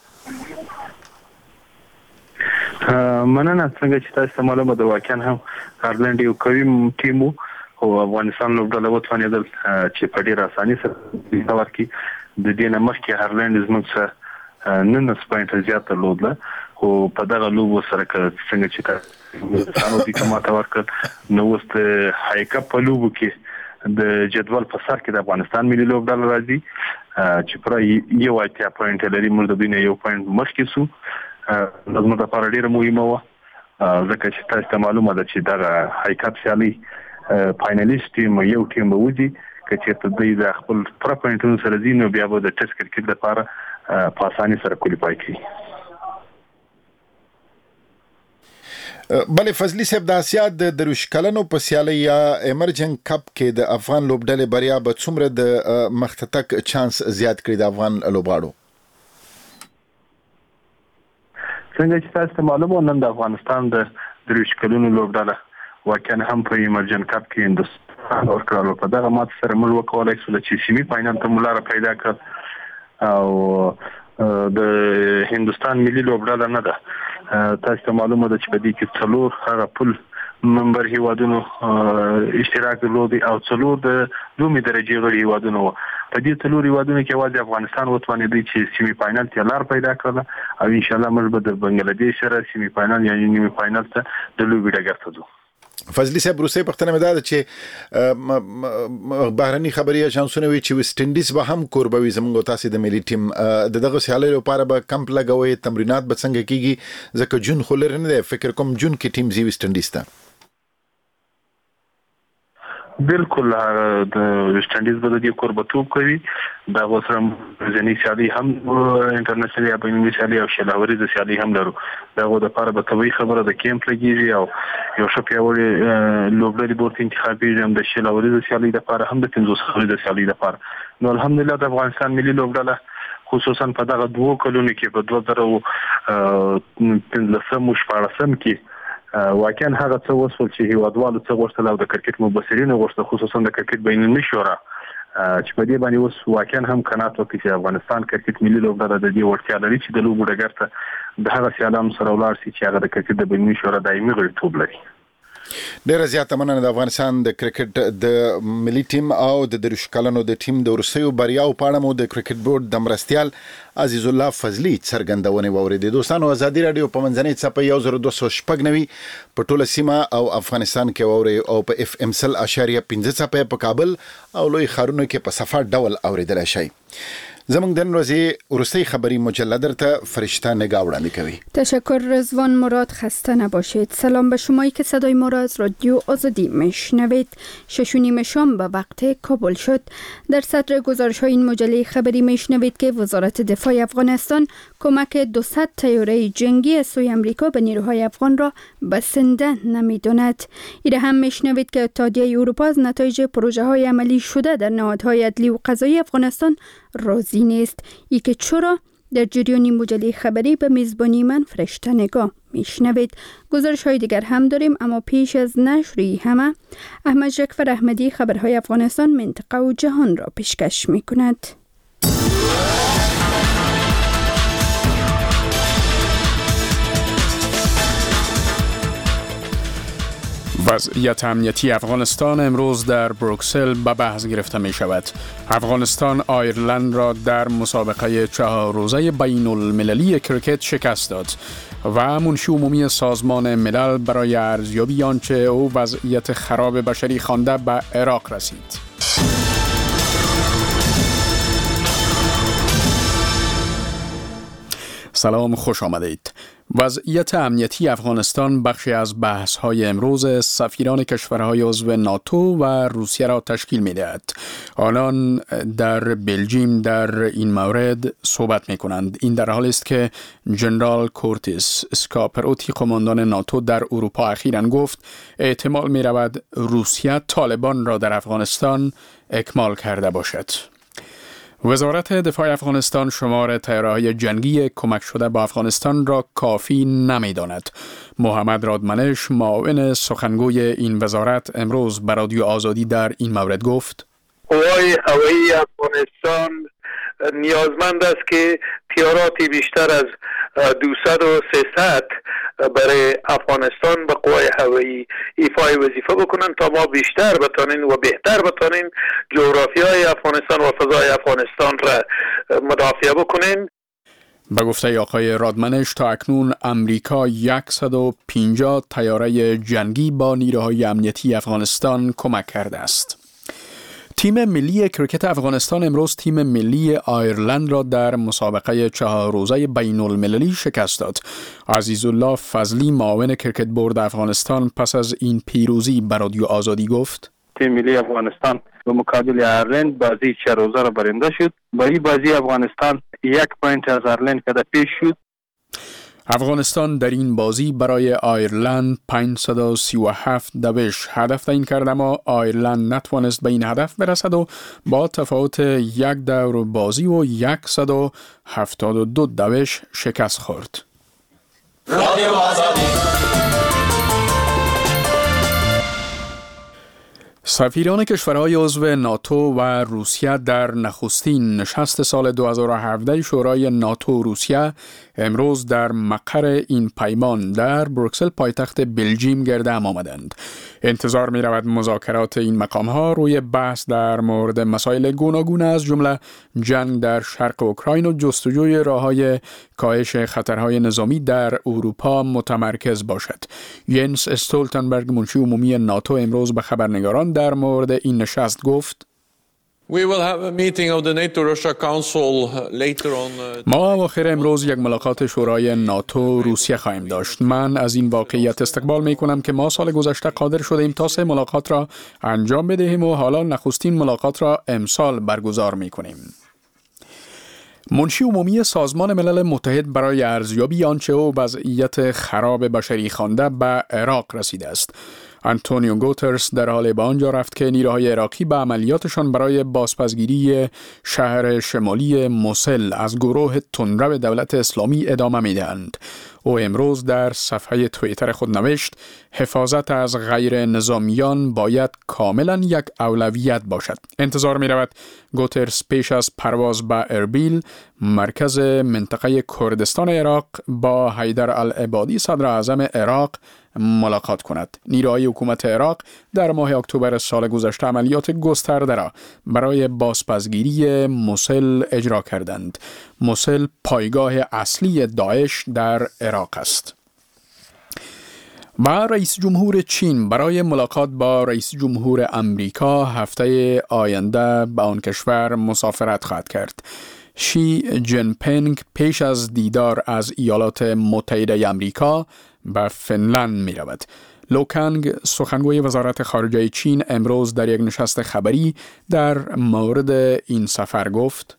مننه. څنګه چې تاسو معلومه ده واقعا هم آیرلند یو قوي ټیم او افغانستان لوبډله وتوانیدل چې په ډیر اساني سره ورکی. د دې نه مخکې آیرلند زموږ سره نن سپاینټ زیات درلودله او په دغه لوبو سره څنګه چې تاسو د کومه ورکړ نو وست هایکا په لوبو کې د جدول په سر کې د افغانستان ملي لوبډله راځي چې پر یو اتیا پوینټ لري. موږ د بینه یو پوینټ مخکې سو. لازم د لپاره ډیره مهمه و ځکه چې تاسو ته معلومه ده چې دا هاي کپ سیالي فاینالیست ټیم یو ټیم به وځي چې ته د خپل پر پوینټونو سره زینو بیا به د ټیسټ کرکټ لپاره په اساني سره کوالیفای کړي. بلې فضلی صاحب د اسیا د درویش کلنو په سیالي یا ایمرجنګ کپ کې د افغان لوبډلې بریا به څومره د مختتک چانس زیات کړي د افغان لوبغاړو؟ څنګه چې تاسو ته معلومه نن د افغانستان د درویش کلونو لوبډله واقعا هم په ایمرجن کپ کې هندوستان ورکړل. په دغه مات سره موږ وکولای شو چې سیمي فاینل ته مولاره پیدا کړ او د هندوستان ملي لوبډله نه ده. تاسو ته معلومه ده چې په دې کې څلور هغه پل ممبر هیوادونو اشتراک درلودي او څلور د دومره درجه غړي هیوادونو. په دې څلور هیوادونو کې واځي افغانستان وتوانیدي چې سیمي فاینل ته لار پیدا کړه او ان شاء الله موږ به د بنگلاديش سره سیمي فاینل یا نیمه فاینل ته د لوبي ډګر ته ځو. فضلی صاحب روسي پښتنه مې ده چې بهرني خبري اژانسونه وی چې ویسټ انډیز به هم کوربوي زموږ تاسو د ملي ټیم د دغه سیالي لپاره به کمپ لګوي، تمرینات به څنګه کیږي ځکه جون خلر نه ده، فکر کوم جون کې ټیم زی ویسټ انډیز ته بالکل د ویسټ انډیز به د قربتوب کوي دا وسره ځنی سیالي هم انټرنیشنل یا بین المللي او شلاوري د سیالي هم لرو دا د لپاره به طبي خبره د کیمپ لګیږي او یو ښه پیاوړی لوبډلې بورډ انتخابي هم د شلاوري د سیالي لپاره هم د پنځوس خوري د سیالي لپاره نو الحمدلله د افغانستان ملي لوبډله خصوصا په دغه دوه کلونو کې په دوه زره پنځلسم او شپاړسم کې واقعا هغه څه وسول چې هیوادوالو څه غوښتل او د کرکټ مبصرین غوښتل خصوصا د کرکټ بین المللي شورا چې په دې باندې اوس واقعا هم قناعت وکړي چې افغانستان کرکټ ملي لوبډله د دې وړتیا لري چې د لوبو ډګر ته د هغه سیالانو سره ولاړ شي چې هغه د کرکټ د بین المللي شورا دایمي غړیتوب لري. ډیره زیاته مننه د افغانستان د کرکټ د ملي ټیم او د دریش کلنو د ټیم د ورسېو بریاو په اړه مو د کرکټ بورډ د مرستيال عزیز الله فضلی څرګندونه ووریدي. دوستانو ازادي رادیو په منځنۍ څپه یو زر دوه سوه شپږ نوي په ټوله سیمه او افغانستان کې ووري او په اف ام سل اشاریه پنځه څپه په کابل او لوی خارونو کې په صفه ډول اوریدل شي. زمونږ د نن ورځې ورستی خبری مجله درته فرشته نگاه وړاندې کوي. تشکر رضوان مراد، خسته نباشید. سلام به شمایی که صدای ما را از رادیو آزادی میشنوید. شش و نیم شام به وقت کابل شد. در صدر گزارش های این مجله خبری میشنوید که وزارت دفاع افغانستان کمک دویست طیاره جنگی از سوی امریکا به نیروهای افغان را بسنده نمیداند. ایره هم میشنوید که اتحادیه اروپا از نتایج پروژه های عملی شده در نهادهای عدلی و قضایی افغانستان راضی نیست. ای که چرا؟ در جریان مجله خبری به میزبانی من فرشته نگاه میشنوید. گزارش های دیگر هم داریم، اما پیش از نشری همه احمد جعفر احمدی خبرهای افغانستان، منطقه و جهان را پیشکش میکند. وضعیت امنیتی افغانستان امروز در بروکسل به بحث گرفته می شود. افغانستان آیرلند را در مسابقه چهار روزه بین المللی کرکت شکست داد و منشی عمومی سازمان ملل برای ارزیابی آنچه او وضعیت خراب بشری خوانده به عراق رسید. سلام، خوش آمدید. وضعیت امنیتی افغانستان بخشی از بحث‌های امروز سفیران کشورهای عضو ناتو و روسیه را تشکیل می‌دهد. آنان در بلژیم در این مورد صحبت می‌کنند. این در حالی است که جنرال کورتیس اسکاپروتی قماندان ناتو در اروپا اخیراً گفت احتمال می‌رود روسیه طالبان را در افغانستان اکمال کرده باشد. وزارت دفاع افغانستان شمار طیاره‌های جنگی کمک شده به افغانستان را کافی نمی‌داند. محمد رادمنش، معاون سخنگوی این وزارت، امروز به رادیو آزادی در این مورد گفت: قوای هوایی افغانستان نیازمند است که طیارات بیشتر از دویست و سیصد برای افغانستان به قوای هوایی ایفای وظیفه بکنن تا ما بیشتر بتانین و بهتر بتانین جغرافیای افغانستان و فضای افغانستان را مدافع بکنین. به گفته آقای رادمنش تا اکنون امریکا صد و پنجاه طیاره جنگی با نیروهای امنیتی افغانستان کمک کرده است. تیم ملی کرکت افغانستان امروز تیم ملی آیرلند را در مسابقه چهار روزه بین المللی شکست داد. عزیزالله فضلی، معاون کرکت بورد افغانستان، پس از این پیروزی به رادیو آزادی گفت: تیم ملی افغانستان به مقابل آیرلند بازی چهار روزه را برنده شد. با این بازی افغانستان یک پوینت از آیرلند کده پیش شد. افغانستان در این بازی برای آیرلند پانصد و سی و هفت دوش هدف تعیین کرد، اما آیرلند نتوانست به این هدف برسد و با تفاوت یک دور بازی و صد و هفتاد و دو دوش شکست خورد. رادیو آزادی. سفیران کشورهای عضو ناتو و روسیه در نخستین نشست سال دو هزار و هفده شورای ناتو و روسیه امروز در مقر این پیمان در بروکسل پایتخت بلژیم گرد هم آمدند. انتظار می رود مذاکرات این مقام ها روی بحث در مورد مسائل گوناگون از جمله جنگ در شرق اوکراین و جستجوی راه‌های کاهش خطرهای نظامی در اروپا متمرکز باشد. ینس استولتنبرگ، منشی عمومی ناتو، امروز به خبرنگاران در مورد این نشست گفت: ما اواخر امروز یک ملاقات شورای ناتو روسیه خواهیم داشت. من از این واقعیت استقبال می کنم که ما سال گذشته قادر شدیم تا سه ملاقات را انجام بدهیم و حالا نخستین ملاقات را امسال برگزار می کنیم. منشی عمومی سازمان ملل متحد برای ارزیابی آنچه او وضعیت خراب بشری خوانده به عراق رسیده است. آنتونیو گوترس در حال به آنجا رفت که نیروهای عراقی به عملیاتشان برای بازپسگیری شهر شمالی موسل از گروه تندرو دولت اسلامی ادامه می‌دهند. او امروز در صفحه توییتر خود نوشت: حفاظت از غیر نظامیان باید کاملا یک اولویت باشد. انتظار می رود گوترس پیش از پرواز به اربیل، مرکز منطقه کردستان عراق، با حیدر العبادی صدر اعظم عراق ملاقات کند. نیروهای حکومت عراق در ماه اکتبر سال گذشته عملیات گسترده را برای بازپسگیری موسل اجرا کردند. موسل پایگاه اصلی داعش در عراق است. و رئیس جمهور چین برای ملاقات با رئیس جمهور امریکا هفته آینده به آن کشور مسافرت خواهد کرد. شی جین پینگ پیش از دیدار از ایالات متحده امریکا به فنلند می رود. لو کانگ سخنگوی وزارت خارجه چین امروز در یک نشست خبری در مورد این سفر گفت: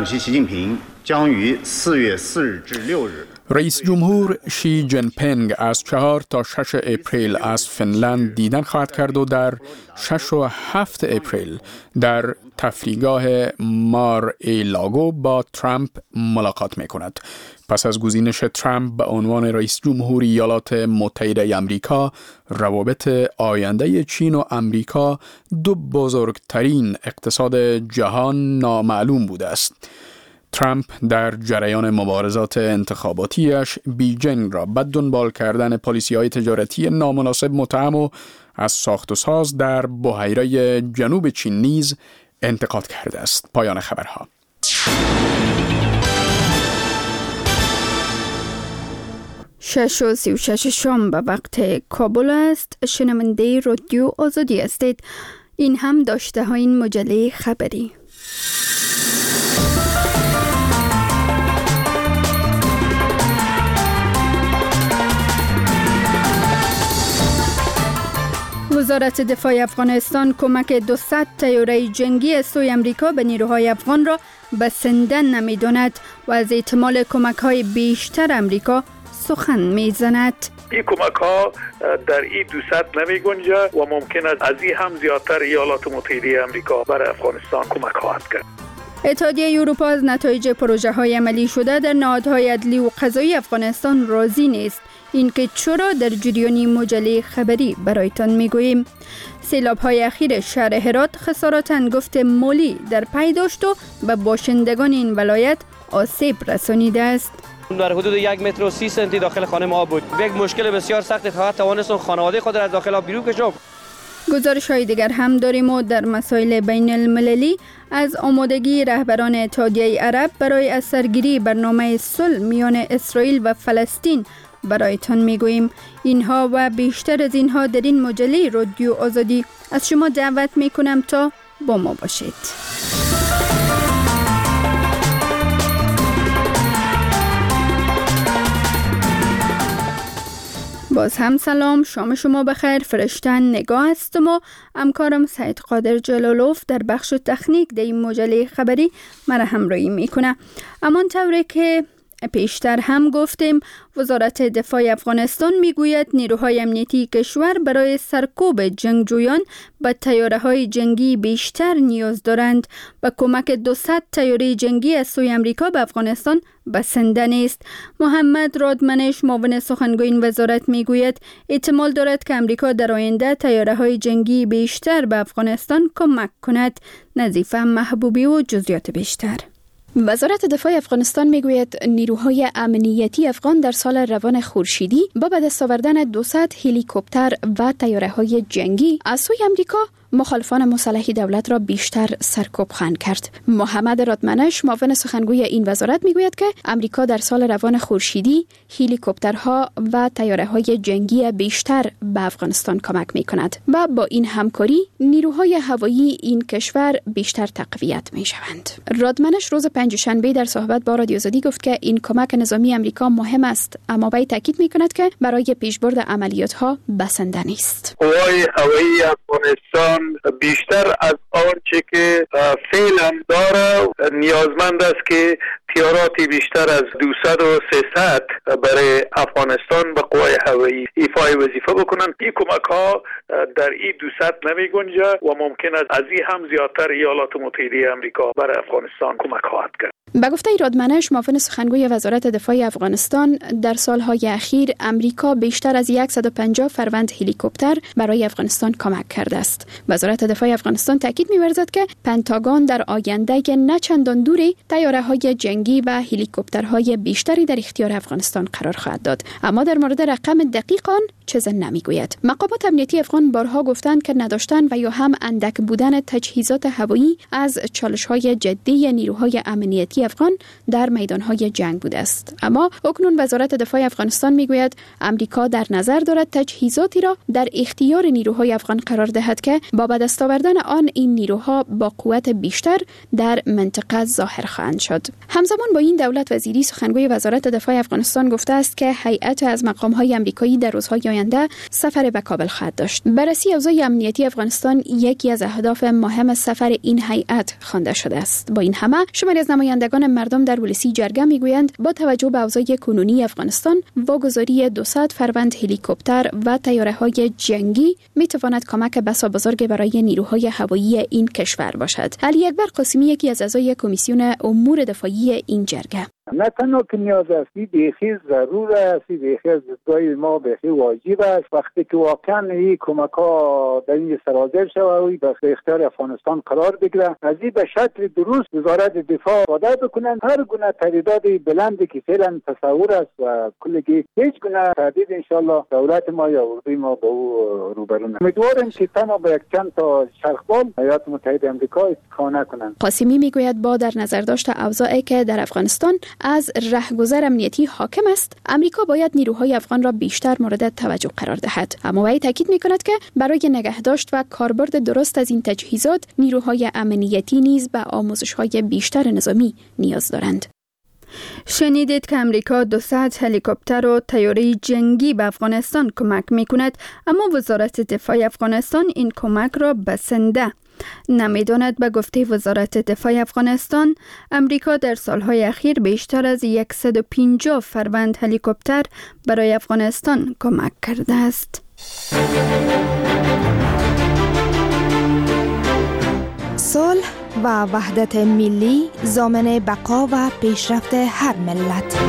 رئیس جمهور شی جین پینگ از چهار تا شش اپریل از فنلند دیدن خواهد کرد و در شش و هفت اپریل در تفریحگاه مار ای لاگو با ترامپ ملاقات می کند. پس از گزینش ترامپ به عنوان رئیس جمهور ایالات متحده امریکا، روابط آینده چین و امریکا، دو بزرگترین اقتصاد جهان، نامعلوم بوده است. ترامپ در جریان مبارزات انتخاباتیش بیجینگ را به دنبال کردن پالیسی‌های تجارتی نامناسب متهم و از ساخت و ساز در بحیره جنوب چین نیز انتقاد کرده است. پایان خبرها. شش و سی و شش شام به وقت کابل است. شنونده رادیو آزادی هستید. این هم داشته های این مجله خبری. وزارت دفاع افغانستان کمک دویست طیاره جنگی از سوی امریکا به نیروهای افغان را بسنده نمی‌داند و از احتمال کمک‌های بیشتر امریکا سخن می‌زند. این کمک ها در این دویست نمی گنجه و ممکن است از این هم زیادتر ایالات متحده امریکا برای افغانستان کمک خواهد کرد. اتحادیه اروپا از نتایج پروژه های عملی شده در نهادهای عدلی و قضایی افغانستان راضی نیست. اینکه چرا در جریان مجله خبری برایتان میگوییم. سیلاب های اخیر شهر هرات خسارات هنگفت مالی در پی داشت و به باشندگان این ولایت آسیب رسانیده است. در حدود یک متر و سی سانتی داخل خانه ما بود. یک مشکل بسیار سخت فقط توانستم خانواده خود را از داخل آب بیرون کشم. گزارش های دیگر هم داریم و در مسائل بین المللی از آمادگی رهبران اتحادیه عرب برای اثرگیری برنامه صلح میان اسرائیل و فلسطین برایتان میگوییم. اینها و بیشتر از اینها در این مجله رادیو آزادی از شما دعوت میکنم تا با ما باشید. باز هم سلام، شام شما بخیر. فرشتن نگاه هستم و همکارم سید قادر جلالوف در بخش تکنیک در این مجله خبری مرا همراهی میکنه. اما طوری که پیشتر هم گفتیم، وزارت دفاع افغانستان میگوید نیروهای امنیتی کشور برای سرکوب جنگجویان به طیاره‌های جنگی بیشتر نیاز دارند و کمک دویست طیاره جنگی از سوی امریکا به افغانستان بسنده نیست. محمد رادمنش معاون سخنگوی این وزارت میگوید احتمال دارد که امریکا در آینده طیاره‌های جنگی بیشتر به افغانستان کمک کند. نظیفه محبوبی و جزئیات بیشتر. وزارت دفاع افغانستان میگوید نیروهای امنیتی افغان در سال روان خورشیدی با به دست آوردن دویست هلیکوپتر و طیاره‌های جنگی از سوی امریکا مخالفان مسلح دولت را بیشتر سرکوب خواهند کرد. محمد رادمنش معاون سخنگوی این وزارت میگوید که امریکا در سال روان خورشیدی هلیکوپترها و طیاره‌های جنگی بیشتر به افغانستان کمک می‌کند و با این همکاری نیروهای هوایی این کشور بیشتر تقویت می‌شوند. رادمنش روز پنجشنبه در صحبت با رادیو آزادی گفت که این کمک نظامی امریکا مهم است، اما وی تاکید می‌کند که برای پیشبرد عملیات‌ها بسنده نیست. قوای هوایی افغانستان بیشتر از آنچه که فعلا داره نیازمند است که تیاراتی بیشتر از دویست و سیصد برای افغانستان به قوای هوایی ایفای وظیفه بکنند. این کمک ها در این دویست نمی گنجه و ممکن است از این هم زیادتر ایالات متحده آمریکا برای افغانستان کمک خواهد کرد. به گفته رادمنش معاون سخنگوی وزارت دفاع افغانستان، در سالهای اخیر امریکا بیشتر از صد و پنجاه فروند هلیکوپتر برای افغانستان کمک کرده است. وزارت دفاع افغانستان تاکید می‌ورزد که پنتاگون در آینده نه چندان دوری طیاره‌های جنگی و هلیکوپترهای بیشتری در اختیار افغانستان قرار خواهد داد، اما در مورد رقم دقیق آن چیزی نمیگوید. مقامات امنیتی افغان بارها گفتند که نداشتن و یا هم اندک بودن تجهیزات هوایی از چالش‌های جدی نیروهای امنیتی افغان در میدان‌های جنگ بوده است. اما اکنون وزارت دفاع افغانستان میگوید امریکا در نظر دارد تجهیزاتی را در اختیار نیروهای افغان قرار دهد که با به دست آوردن آن این نیروها با قوت بیشتر در منطقه ظاهر خواهند شد. همزمان با این دولت وزیری سخنگوی وزارت دفاع افغانستان گفته است که هیئت از مقام‌های آمریکایی در روزهای آینده سفر به کابل خواهد داشت. بررسی اوضاع امنیتی افغانستان یکی از اهداف مهم سفر این هیئت خوانده شده است. با این همه شماری از نمایندگان مردم در ولسی جرگه میگویند با توجه به اوضاع کنونی افغانستان واگذاری دویست فروند هلیکوپتر و طیاره‌های جنگی میتواند کمک بسا بزرگ برای نیروهای هوایی این کشور باشد. علی اکبر قاسمی یکی از اعضای کمیسیون امور دفاعی این جرگه: نه تنها که نیاز است، بیخی ضرور است، بیخی از دیدگاه ما بیخی واجب است. وقتی که واقعا این کمک ها در این سرازیر شود و به اختیار افغانستان قرار بگیره، از این به شکل درست وزارت دفاع وعده بکنن هر گونه تعداد بلندی که فعلا تصور است و کلی هیچ گونه تردید انشالله دولت ما یا اردوی ما با او روبرو نشود. امیدوارم که تنها به یک چند تا شرخبال ایالات متحده آمریکا استفاده نکنند. قاسمی میگوید با در نظر داشت اوضاعی که در افغانستان از رهگذر امنیتی حاکم است، امریکا باید نیروهای افغان را بیشتر مورد توجه قرار دهد. اما وی تاکید می‌کند که برای نگهداشت و کاربرد درست از این تجهیزات نیروهای امنیتی نیز به آموزش‌های بیشتر نظامی نیاز دارند. شنیدید که امریکا دویست هلیکوپتر و طیاره جنگی به افغانستان کمک می‌کند، اما وزارت دفاع افغانستان این کمک را بسنده نمی‌داند. به گفته وزارت دفاع افغانستان، امریکا در سالهای اخیر بیشتر از صد و پنجاه فروند هلیکوپتر برای افغانستان کمک کرده است. صلح و وحدت ملی ضامن بقا و پیشرفت هر ملت.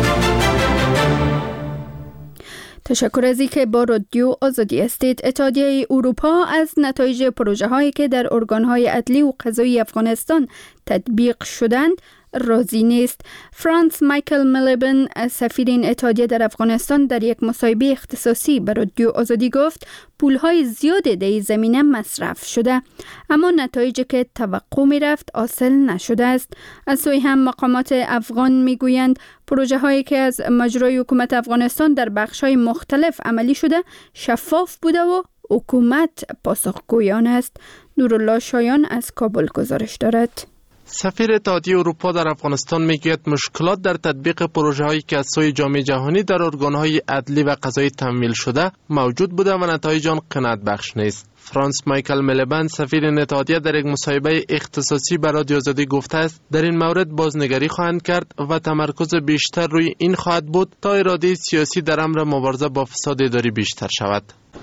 تشکر از اینکه با رادیو آزادی هستید. اتحادیه اروپا از نتایج پروژه هایی که در ارگان‌های عدلی و قضایی افغانستان تطبیق شدند راضی نیست. فرانس مایکل میلیبن، سفیر این اتحادیه در افغانستان، در یک مصاحبه اختصاصی به رادیو آزادی گفت پولهای زیادی در این زمینه مصرف شده، اما نتایجی که توقع می رفت حاصل نشده است. از سوی هم مقامات افغان می گویند پروژه هایی که از مجرای حکومت افغانستان در بخش های مختلف عملی شده شفاف بوده و حکومت پاسخگویانه است. نورالله شایان از کابل گزارش دارد. سفیر اتحادیه اروپا در افغانستان میگوید مشکلات در تطبیق پروژه هایی که از سوی جامعه جهانی در ارگان‌های عدلی و قضایی تمویل شده موجود بوده و نتایج آن قناعت بخش نیست. فرانس مایکل میلیبن، سفیر این اتحادیه، در یک مصاحبه اختصاصی به رادیو آزادی گفته است در این مورد بازنگری خواهند کرد و تمرکز بیشتر روی این خواهد بود تا اراده سیاسی در امر مبارزه با فساد اداری بیشتر شود.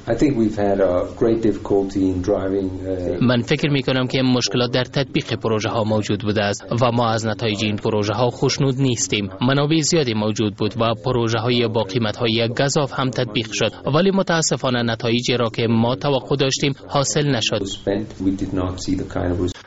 من فکر می کنم که مشکلات در تطبیق پروژه ها موجود بوده است و ما از نتایج این پروژه ها خوشنود نیستیم. منابع زیادی موجود بود و پروژه های با قیمت های گزاف هم تطبیق شد، ولی متاسفانه نتایجی را که ما توقع داشتیم حاصل نشد.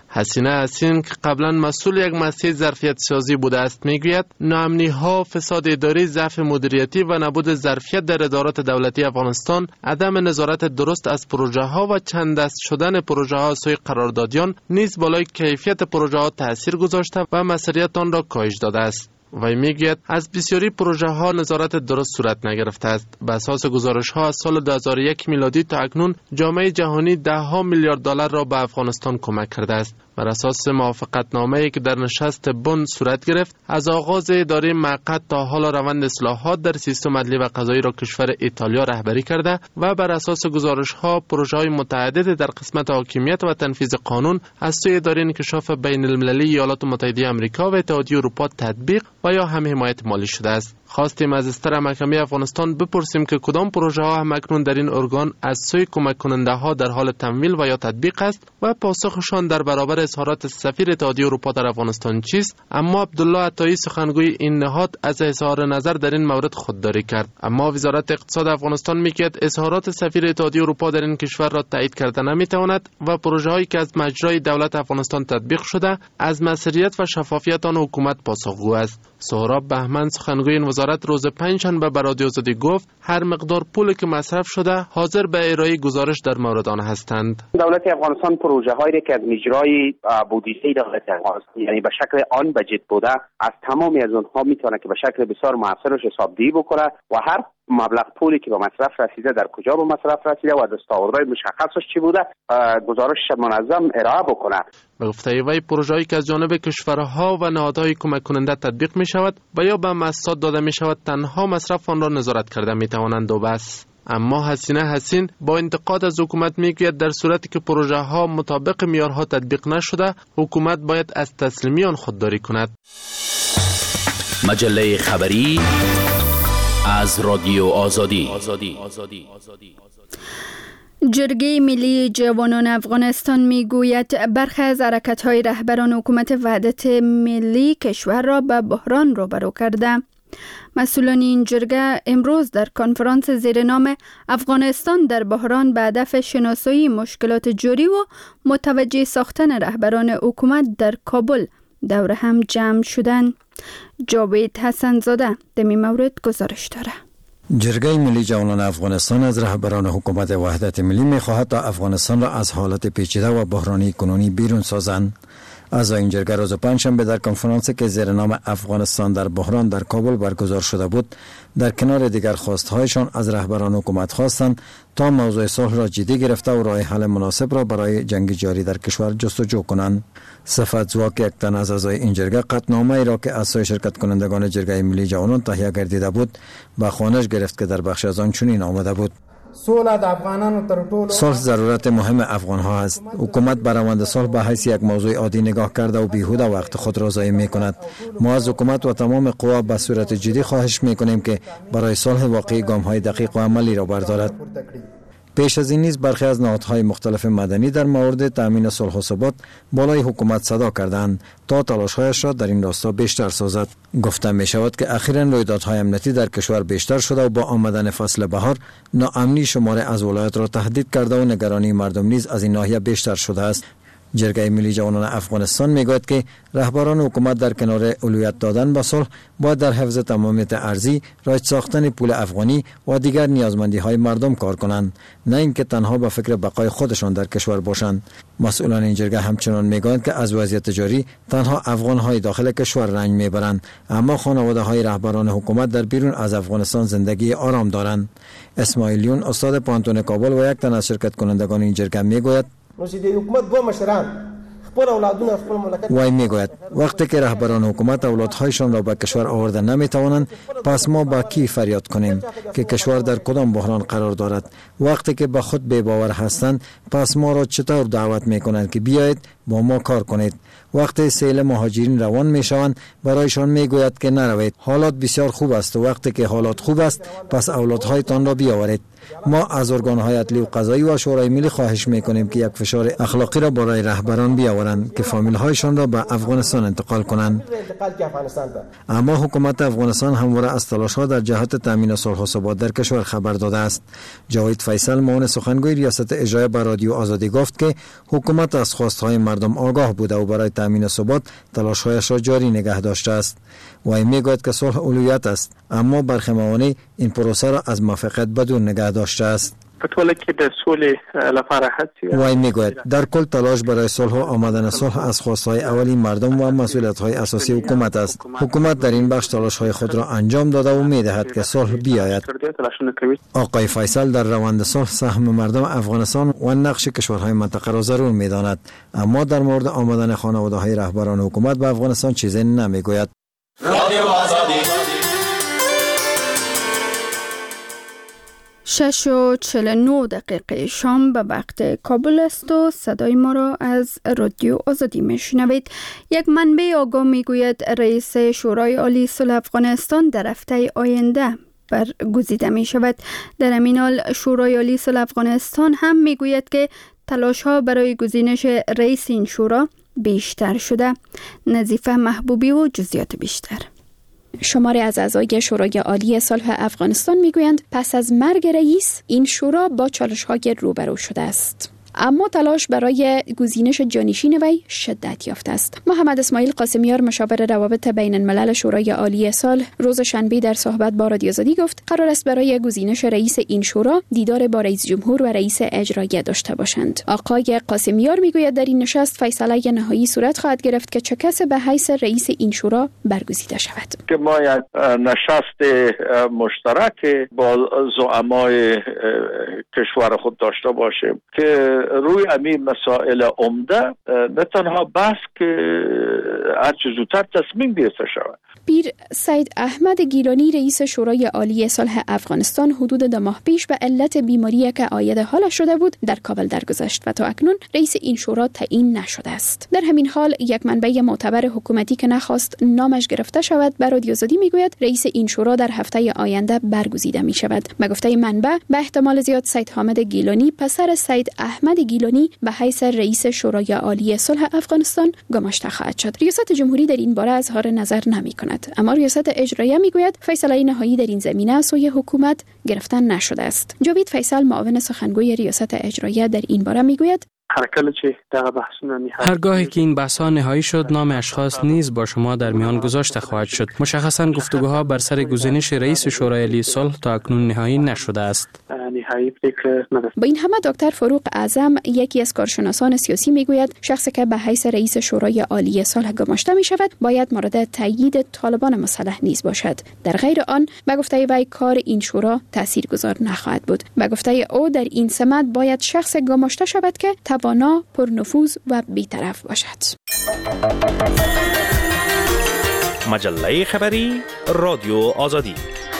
حسینه حسین که قبلا مسئول یک مسیح ظرفیت سازی بوده است میگوید ناامنی ها، فساد اداری، ضعف مدیریتی و نبود ظرفیت در ادارات دولتی افغانستان، عدم نظارت درست از پروژه ها و چند دست شدن پروژه ها سوی قراردادیان نیز بالای کیفیت پروژه ها تاثیر گذاشته و مسئولیت آن را کاهش داده است. وی میگوید از بسیاری پروژه ها نظارت درست صورت نگرفته است. به اساس گزارش ها از سال دو هزار و یک میلادی تا اکنون جامعه جهانی ده ها میلیارد دلار را به افغانستان کمک کرده است. بر اساس موافقتنامه‌ای که در نشست بن صورت گرفت، از آغاز اداره موقت تا حال روند اصلاحات در سیستم عدلی و قضایی را کشور ایتالیا رهبری کرده و بر اساس گزارش ها پروژه‌های متعدد در قسمت حاکمیت و تنفیذ قانون از سوی اداره انکشاف بین المللی ایالات متحده آمریکا و اتحادیه اروپا تطبیق و یا هم حمایت مالی شده است. خواستیم از استر محکمه افغانستان بپرسیم که کدام پروژه ها هم اکنون در این ارگان از سوی کمک کننده ها در حال تمویل و یا تطبیق است و پاسخشان در برابر اظهارات سفیر اتحادیه اروپا در افغانستان چیست. اما عبدالله عطایی سخنگوی این نهاد از اظهار نظر در این مورد خودداری کرد. اما وزارت اقتصاد افغانستان میگوید اظهارات سفیر اتحادیه اروپا در این کشور را تایید کرده نمیتواند و پروژه هایی که از مجرای دولت افغانستان تطبیق شده از مسئولیت و شفافیت آن حکومت پاسخگو است. سهراب بهمن سخنگوی این وزارت روز پنجشنبه به رادیو آزادی گفت هر مقدار پولی که مصرف شده حاضر به ارائه گزارش در مورد آن هستند. دولت افغانستان پروژه هایی که از مجرای بودجه دولت افغانستان یعنی به شکل آن بجت بوده از تمامی از اونها میتونه که به شکل بسیار موثرش حسابدهی بکنه و هر مبلغ پولی که به مصرف رسیده در کجا به مصرف رسیده و دستاوردهای مشخصش چی بوده گزارش منظم ارائه بکنه. به گفته وی پروژه‌ای که از جانب کشورها و نهادهای کمک کننده تطبیق می شود و یا به مؤسسات داده می شود تنها مصرف آن را نظارت کرده می توانند و بس. اما حسینه حسین با انتقاد از حکومت میگوید در صورتی که پروژه ها مطابق معیارها تطبیق نشده حکومت باید از تسلیمی آن خودداری کند. مجله خبری از رادیو آزادی. جرگه ملی جوانان افغانستان میگوید برخی از حرکت‌های رهبران حکومت وحدت ملی کشور را به بحران روبرو کرده. مسئولان این جرگه امروز در کنفرانس زیر نام افغانستان در بحران به هدف شناسایی مشکلات جاری و متوجه ساختن رهبران حکومت در کابل دور هم جمع شدند. جاوید حسن زاده در این مورد گزارش داره. جرگه ملی جوانان افغانستان از رهبران حکومت وحدت ملی می‌خواهد تا افغانستان را از حالت پیچیده و بحرانی کنونی بیرون سازند. از این جرگه روز پنجشنبه در کنفرانسی که زیر نام افغانستان در بحران در کابل برگزار شده بود در کنار دیگر خواستهایشان از رهبران حکومت خواستند تا موضوع صلح را جدی گرفته و راه حل مناسب را برای جنگ جاری در کشور جستجو کنند. صفت زواک یک تن از اعضای این جرگه قطعنامه ای را که از سوی شرکت کنندگان جرگه ملی جوانان تهیه گردیده بود به خوانش گرفت که در بخش از آن چنین آمده بود: صلح ضرورت مهم افغان ها است. حکومت بر روند صلح به حیث یک موضوع عادی نگاه کرده و بیهوده وقت خود را ضایع می کند. ما از حکومت و تمام قوا به صورت جدی خواهش می کنیم که برای صلح واقعی گام های دقیق و عملی را بردارد. پیش از این نیز برخی از نهادهای مختلف مدنی در مورد تامین صلح و ثبات بالای حکومت صدا کردند تا تلاش‌هایش را در این راستا بیشتر سازد. گفته می شود که اخیراً رویدادهای امنیتی در کشور بیشتر شده و با آمدن فصل بهار ناامنی شماره از ولایت را تهدید کرده و نگرانی مردم نیز از این ناحیه بیشتر شده است. جرگه ملی جوانان افغانستان میگوید که رهبران حکومت در کنار اولویت دادن به صلح باید در حفظ تمامیت ارضی، رایج ساختن پول افغانی و دیگر نیازمندی های مردم کار کنند، نه اینکه تنها به فکر بقای خودشان در کشور باشند. مسئولان این جرگه همچنان میگویند که از وضعیت جاری تنها افغان های داخل کشور رنج میبرند، اما خانواده های رهبران حکومت در بیرون از افغانستان زندگی آرام دارند. اسماعیلیون استاد پانتون کابل و یک تن از شرکت کنندگان این جرگه میگوید: وای میگوید وقتی که رهبران حکومت اولادهایشان را به کشور آورده نمیتوانند، پس ما با کی فریاد کنیم که کشور در کدام بحران قرار دارد؟ وقتی که به خود بی باور هستند، پس ما را چطور دعوت میکنند که بیایید با ما کار کنید؟ وقتی سیل مهاجرین روان میشوند برایشان میگوید که نروید، حالات بسیار خوب است و وقتی که حالات خوب است پس اولادهایتان را بیاورید. ما از ارگان‌های عدلی و قضایی و شورای ملی خواهش می‌کنیم که یک فشار اخلاقی را برای رهبران بیاورند که فامیل‌هایشان را به افغانستان انتقال کنند. اما حکومت افغانستان همواره از تلاش‌ها در جهت تامین صلح و ثبات در کشور خبر داده است. جاوید فیصل معاون سخنگوی ریاست اجرایی به رادیو آزادی گفت که حکومت از خواستهای مردم آگاه بوده و برای تامین ثبات تلاش‌هایش را جاری نگه داشته است. و میگوید که صلح اولویت است، اما برخی موانع این پروسه را از موفقیت بدون نگه داشته است. پتوله که در صلح لپاره هستی وای میگوید در کل تلاش برای صلح و آمدن صلح از خواستهای اولی مردم و مسئولیت‌های اساسی حکومت است. حکومت در این بخش تلاش‌های خود را انجام داده و می‌دهد که صلح بیاید. آقای فیصل در روند صلح سهم مردم افغانستان و نقش کشورهای منطقه را ضرور می‌داند، اما در مورد آمدن خانواده‌های رهبران حکومت به افغانستان چیزی نمی‌گوید. رادیو آزادی شش و چهل و نه دقیقه شام به وقت کابل است و صدای ما را از رادیو آزادی میشنوید. یک منبع آگاه میگوید رئیس شورای عالی صلح افغانستان در هفته آینده برگزیده می شود. در همین حال شورای عالی صلح افغانستان هم میگوید که تلاش ها برای گزینش رئیس این شورا بیشتر شده. نظیفه محبوبی و جزئیات بیشتر. شماری از اعضای شورای عالی صلح افغانستان میگویند پس از مرگ رئیس این شورا با چالش‌های روبرو شده است. اما تلاش برای گزینش جانشین وی شدت یافته است. محمد اسماعیل قاسمیار مشاور روابط بین الملل شورای عالی صلح روز شنبه در صحبت با رادیو آزادی گفت قرار است برای گزینش رئیس این شورا دیدار با رئیس جمهور و رئیس اجرایی داشته باشند. آقای قاسمیار میگوید در این نشست فیصله نهایی صورت خواهد گرفت که چه کسی به حیث رئیس این شورا برگزیده شود. که ما یک نشست مشترک با زعمای کشور خود داشته باشیم که روی همین مسائل عمده نه تنها بحث که هر چه زودتر تصمیم گرفته شود. پیر سید احمد گیلانی رئیس شورای عالی صلح افغانستان حدود دو ماه پیش به علت بیماری که عاید حالش شده بود در کابل درگذشت و تا اکنون رئیس این شورا تعیین نشده است. در همین حال یک منبع معتبر حکومتی که نخواست نامش گرفته شود به رادیو آزادی میگوید رئیس این شورا در هفته آینده برگزیده می شود. به گفته منبع به احتمال زیاد سید حامد گیلانی پسر سید احمد گیلانی به حیث رئیس شورای عالی صلح افغانستان گماشته خواهد شد. ریاست جمهوری در این باره اظهار نظر نمی کند، اما ریاست اجرایی میگوید فیصله نهایی در این زمینه از سوی حکومت گرفتن نشده است. جاوید فیصل معاون سخنگوی ریاست اجرایی در این باره میگوید هرگاهی که این بحث‌ها نهایی شد نام اشخاص نیز با شما در میان گذاشته خواهد شد. مشخصاً گفتگوها بر سر گزینش رئیس شورای عالی صلح تا اکنون نهایی نشده است. با این همه دکتر فاروق اعظم یکی از کارشناسان سیاسی میگوید شخصی که به حیث رئیس شورای عالی صلح گماشته می شود باید مورد تایید طالبان مسلح نیز باشد. در غیر آن به گفته وی کار این شورا تاثیرگذار نخواهد بود. به گفته او در این سمت باید شخص گماشته شود که توانا، پرنفوذ و بی‌طرف باشد. مجله خبری رادیو آزادی.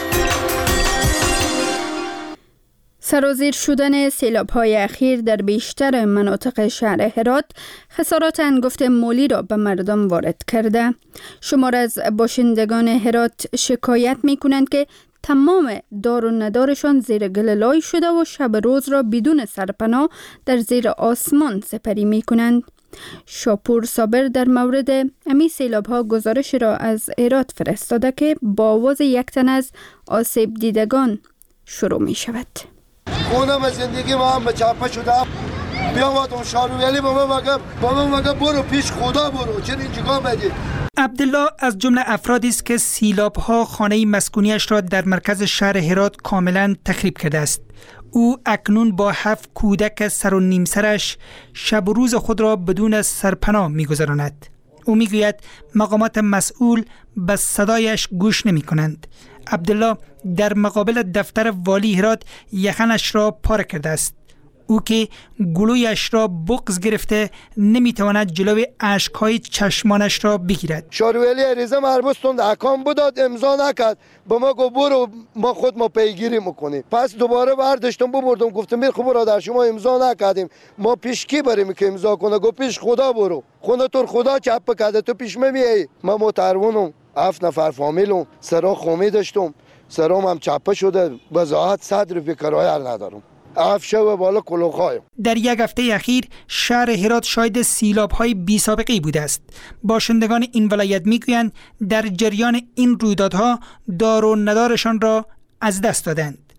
سرازیر شدن سیلاب‌های اخیر در بیشتر مناطق شهر هرات خسارات انگفت مالی را به مردم وارد کرده. شمار از باشندگان هرات شکایت می‌کنند که تمام دار و ندارشان زیر گلولای شده و شب روز را بدون سرپناه در زیر آسمان سپری می‌کنند. شاپور صابر در مورد امی سیلاب‌ها گزارش را از هرات فرستاده که با آواز یک تن از آسیب دیدگان شروع می شود. خونم از زندگی ما هم به چاپه شده. بیام اون شارویلی با ما مگه با ما مگه برو پیش خدا برو چه این چیکار بدی. عبدالله از جمله افرادی است که سیلاب‌ها خانه مسکونیش را در مرکز شهر هرات کاملا تخریب کرده است. او اکنون با هفت کودک سر و نیم سرش شب و روز خود را بدون سرپناه می‌گذراند. او میگوید مقامات مسئول به صدایش گوش نمی کنند. عبدالله در مقابل دفتر والی هرات یخنش را پاره کرده است. او که گلویش را بغض گرفته نمیتواند جلوی اشک‌های چشمانش را بگیرد. شارویلی عریضه مربوطون اکام بداد امضا نکرد. با ما گفت برو ما خود ما پیگیری میکنیم. پس دوباره برداشتم ببردم گفتم بیر خب برادر شما امضا نکردیم ما پیش کی بریم که امضا کنه؟ گفت پیش خدا برو. خونه تو خدا چپ کرده تو پیش میای. ما مترونم هفت نفر فامیلم سرا خومی داشتم سرام هم چپه شده وضاحت صدر فکرهای ندارم. افشه و بالا کلوخایم. در یک هفته اخیر شهر هرات شاهد سیلاب‌های بی سابقه‌ای بوده است. باشندگان این ولایت میگویند در جریان این رویدادها دار و ندارشان را از دست دادند.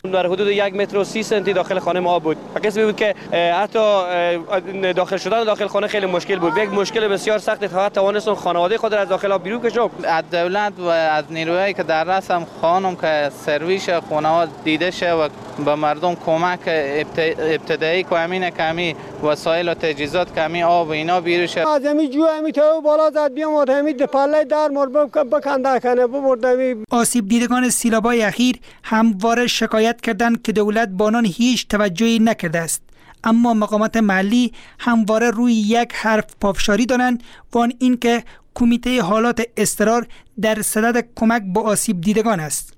در حدود یک متر و سی سانتی داخل خانه ما بود و قسمی بود که حتی داخل شدن داخل خانه خیلی مشکل بود. یک مشکل بسیار سخت تا توانستم خانواده خود را از داخل آب بیرون کشم. از دولت و از نیروهایی که در رأس هم خانم که سرویس خانواد دیده شه و به مردم کمک ابتدایی که همینه که همین وسایل و تجهیزات که همین آب و اینا بیرون شه. از همین جو همین تو بالا زد بیام همین پله در مربوب بکنده کنه ببرد. آسیب دیدگان سیلاب‌های اخیر همواره شکایت کردند که دولت با آنان هیچ توجهی نکرده است، اما مقامات محلی همواره روی یک حرف پافشاری دارند و آن این که کمیته حالات اضطرار در صدد کمک با آسیب دیدگان است.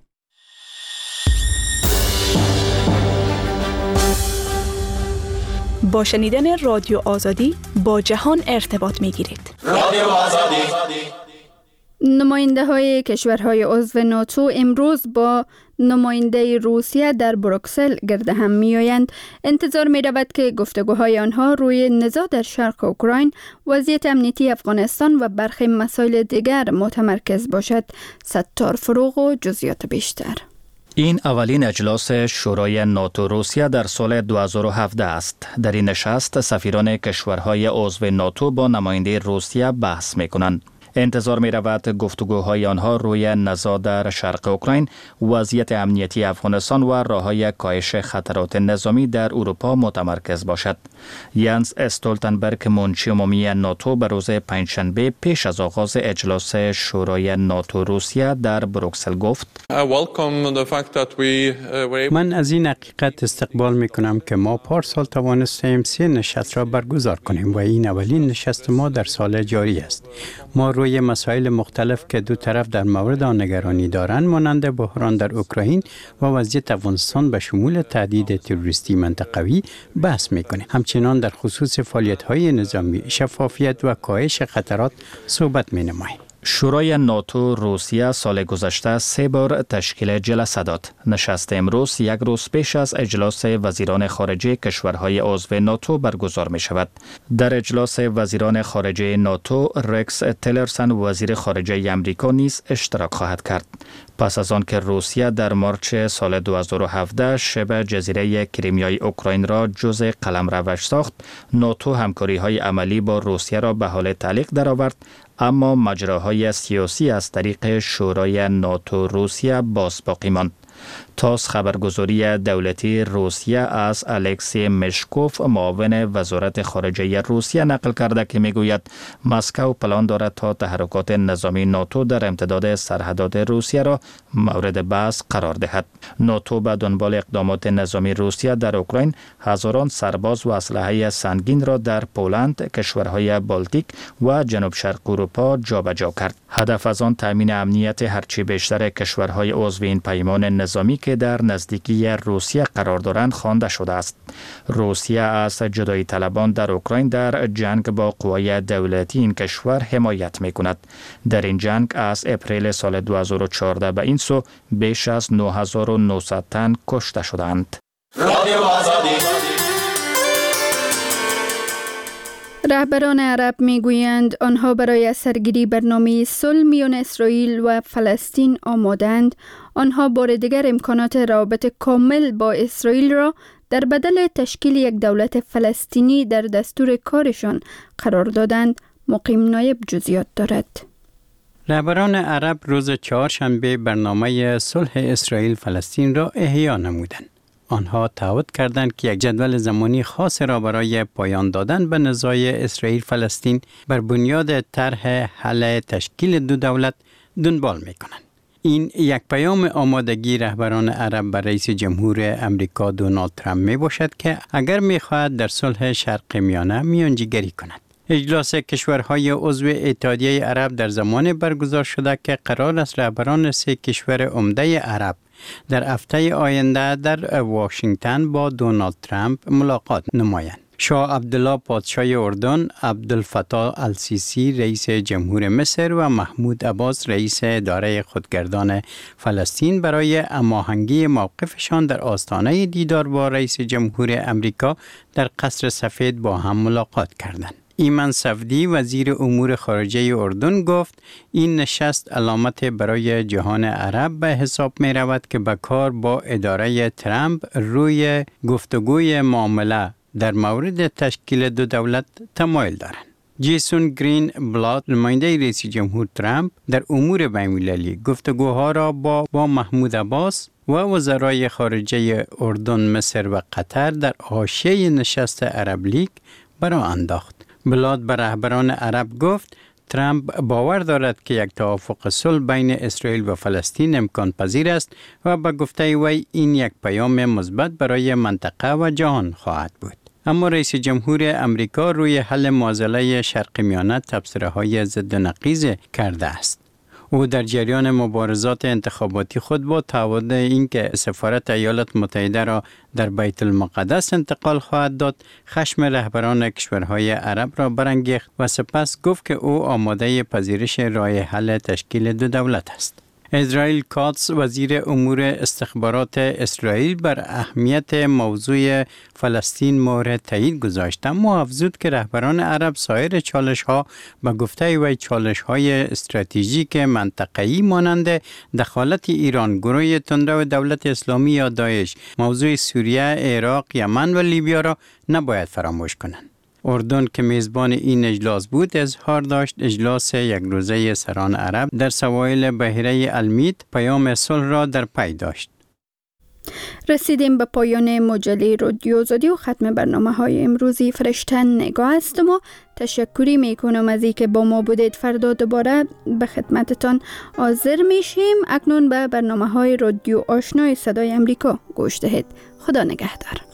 با شنیدن رادیو آزادی با جهان ارتباط می گیرید. رادیو آزادی. نماینده های کشورهای عضو ناتو امروز با نماینده روسیه در بروکسل گرد هم می آیند. انتظار می رود که گفتگوهای آنها روی نزاع در شرق اوکراین، وضعیت امنیتی افغانستان و برخی مسائل دیگر متمرکز باشد. ستار فروغ و جزئیات بیشتر. این اولین اجلاس شورای ناتو روسیه در سال دو هزار و هفده است. در این نشست سفیران کشورهای عضو ناتو با نماینده روسیه بحث می کنند. انتظار می رود گفتگوهای آنها روی نزاع در شرق اوکراین، وضعیت امنیتی افغانستان و راه‌های کاهش خطرات نظامی در اروپا متمرکز باشد. یانس استولتنبرگ منشی عمومی ناتو به روز پنجشنبه پیش از آغاز اجلاس شورای ناتو روسیه در بروکسل گفت: من از این حقیقت استقبال می کنم که ما پارسال توانستیم سه نشست را برگزار کنیم و این اولین نشست ما در سال جاری است. ما روی مسائل مختلف که دو طرف در مورد آن نگرانی دارند، مانند بحران در اوکراین و وضعیت افغانستان به شمول تهدید تروریستی منطقوی بحث می‌کنیم. همچنین در خصوص فعالیت‌های نظامی، شفافیت و کاهش خطرات صحبت می‌نماییم. شورای ناتو روسیه سال گذشته سه بار تشکیل جلسه داد. نشست امروز یک روز پیش از اجلاس وزیران خارجه کشورهای عضو ناتو برگزار می شود. در اجلاس وزیران خارجه ناتو، رکس تیلرسن وزیر خارجه امریکا نیز اشتراک خواهد کرد. پس از آن که روسیه در مارچ سال دو هزار و هفده شبه جزیره کریمیای اوکراین را جزء قلمروش ساخت، ناتو همکاری‌های عملی با روسیه را به حال تعلیق درآورد، اما مجراهای سیاسی از طریق شورای ناتو روسیه باز باقی ماند. تاس خبرگزاری دولتی روسیه از الکسی مشکوف معاون وزارت خارجه روسیه نقل کرده که میگوید مسکو پلان دارد تا تحرکات نظامی ناتو در امتداد سرحدات روسیه را مورد بحث قرار دهد. ناتو به دنبال اقدامات نظامی روسیه در اوکراین هزاران سرباز و اسلحه سنگین را در پولند، کشورهای بالتیک و جنوب شرق اروپا جابجا کرد. هدف از آن تامین امنیت هرچی بیشتر کشورهای عضو این پیمان نظامی که در نزدیکی روسیه قرار دارند خوانده شده است. روسیه از جدایی طلبان در اوکراین در جنگ با قوای دولتی این کشور حمایت می کند. در این جنگ از اپریل سال دو هزار و چهارده به این سو بیش از نه هزار و نهصد تن کشته شدند. رهبران عرب میگویند آنها برای سرگیری برنامه صلح میان اسرائیل و فلسطین آمادند. آنها بار دیگر امکانات روابط کامل با اسرائیل را در بدل تشکیل یک دولت فلسطینی در دستور کارشان قرار دادند. مقیم نایب جزئیات دارد. رهبران عرب روز چهارشنبه برنامه صلح اسرائیل فلسطین را احیا نمودند. آنها تعهد کردند که یک جدول زمانی خاص را برای پایان دادن به نزاع اسرائیل فلسطین بر بنیاد طرح حل تشکیل دو دولت دنبال می‌کنند. این یک پیام آمادگی رهبران عرب بر رئیس جمهور امریکا دونالد ترامپ می باشد که اگر می‌خواهد در صلح شرق میانه میانجیگری کند. اجلاس کشورهای عضو اتحادیه عرب در زمان برگزار شده که قرار است رهبران سه کشور عمده عرب در هفته آینده در واشنگتن با دونالد ترامپ ملاقات نمایند. شاه عبدالله پادشاه اردن، عبدالفتاح السیسی رئیس جمهور مصر و محمود عباس رئیس اداره خودگردان فلسطین برای هماهنگی موقفشان در آستانه دیدار با رئیس جمهور امریکا در قصر سفید با هم ملاقات کردند. ایمن صفدی وزیر امور خارجه اردن گفت این نشست علامت برای جهان عرب به حساب می رود که به کار با اداره ترامپ روی گفتگوی معامله در مورد تشکیل دو دولت تمایل دارند. جیسون گرین بلاد نماینده رئیس جمهور ترامپ در امور بین‌المللی گفتگوها را با با محمود عباس و وزرای خارجه اردن، مصر و قطر در حاشیه نشست عرب لیگ برآ انداخت. بلاد به رهبران عرب گفت ترامپ باور دارد که یک توافق صلح بین اسرائیل و فلسطین امکان پذیر است و به گفته وی این یک پیام مثبت برای منطقه و جهان خواهد بود. اما رئیس جمهور امریکا روی حل معضله شرق میانه تبصره‌های ضد و نقیض کرده است. او در جریان مبارزات انتخاباتی خود با تعهد اینکه سفارت ایالات متحده را در بیت المقدس انتقال خواهد داد، خشم رهبران کشورهای عرب را برانگیخت و سپس گفت که او آماده پذیرش راه حل تشکیل دو دولت است. اسرائیل کاتس وزیر امور استخبارات اسرائیل بر اهمیت موضوع فلسطین مهر تایید گذاشت، اما افزود که رهبران عرب سایر چالش ها به گفته وی چالش های استراتژیک منطقه‌ای مانند دخالت ایران، گروه تندرو دولت اسلامی یا داعش، موضوع سوریه، عراق، یمن و لیبیا را نباید فراموش کنند. اردن که میزبان این اجلاس بود اظهار داشت اجلاس یک روزه سران عرب در سواحل بحیره المید پیام صلح را در پی داشت. رسیدیم به پایان مجله رادیو آزادی و ختم برنامه های امروزی فرشتن نگاه هستم و تشکری میکنم از اینکه با ما بودید. فردا دوباره به خدمتتان حاضر میشیم. اکنون به برنامه های رادیو آشنای صدای امریکا گوش دهید. خدا نگهدار.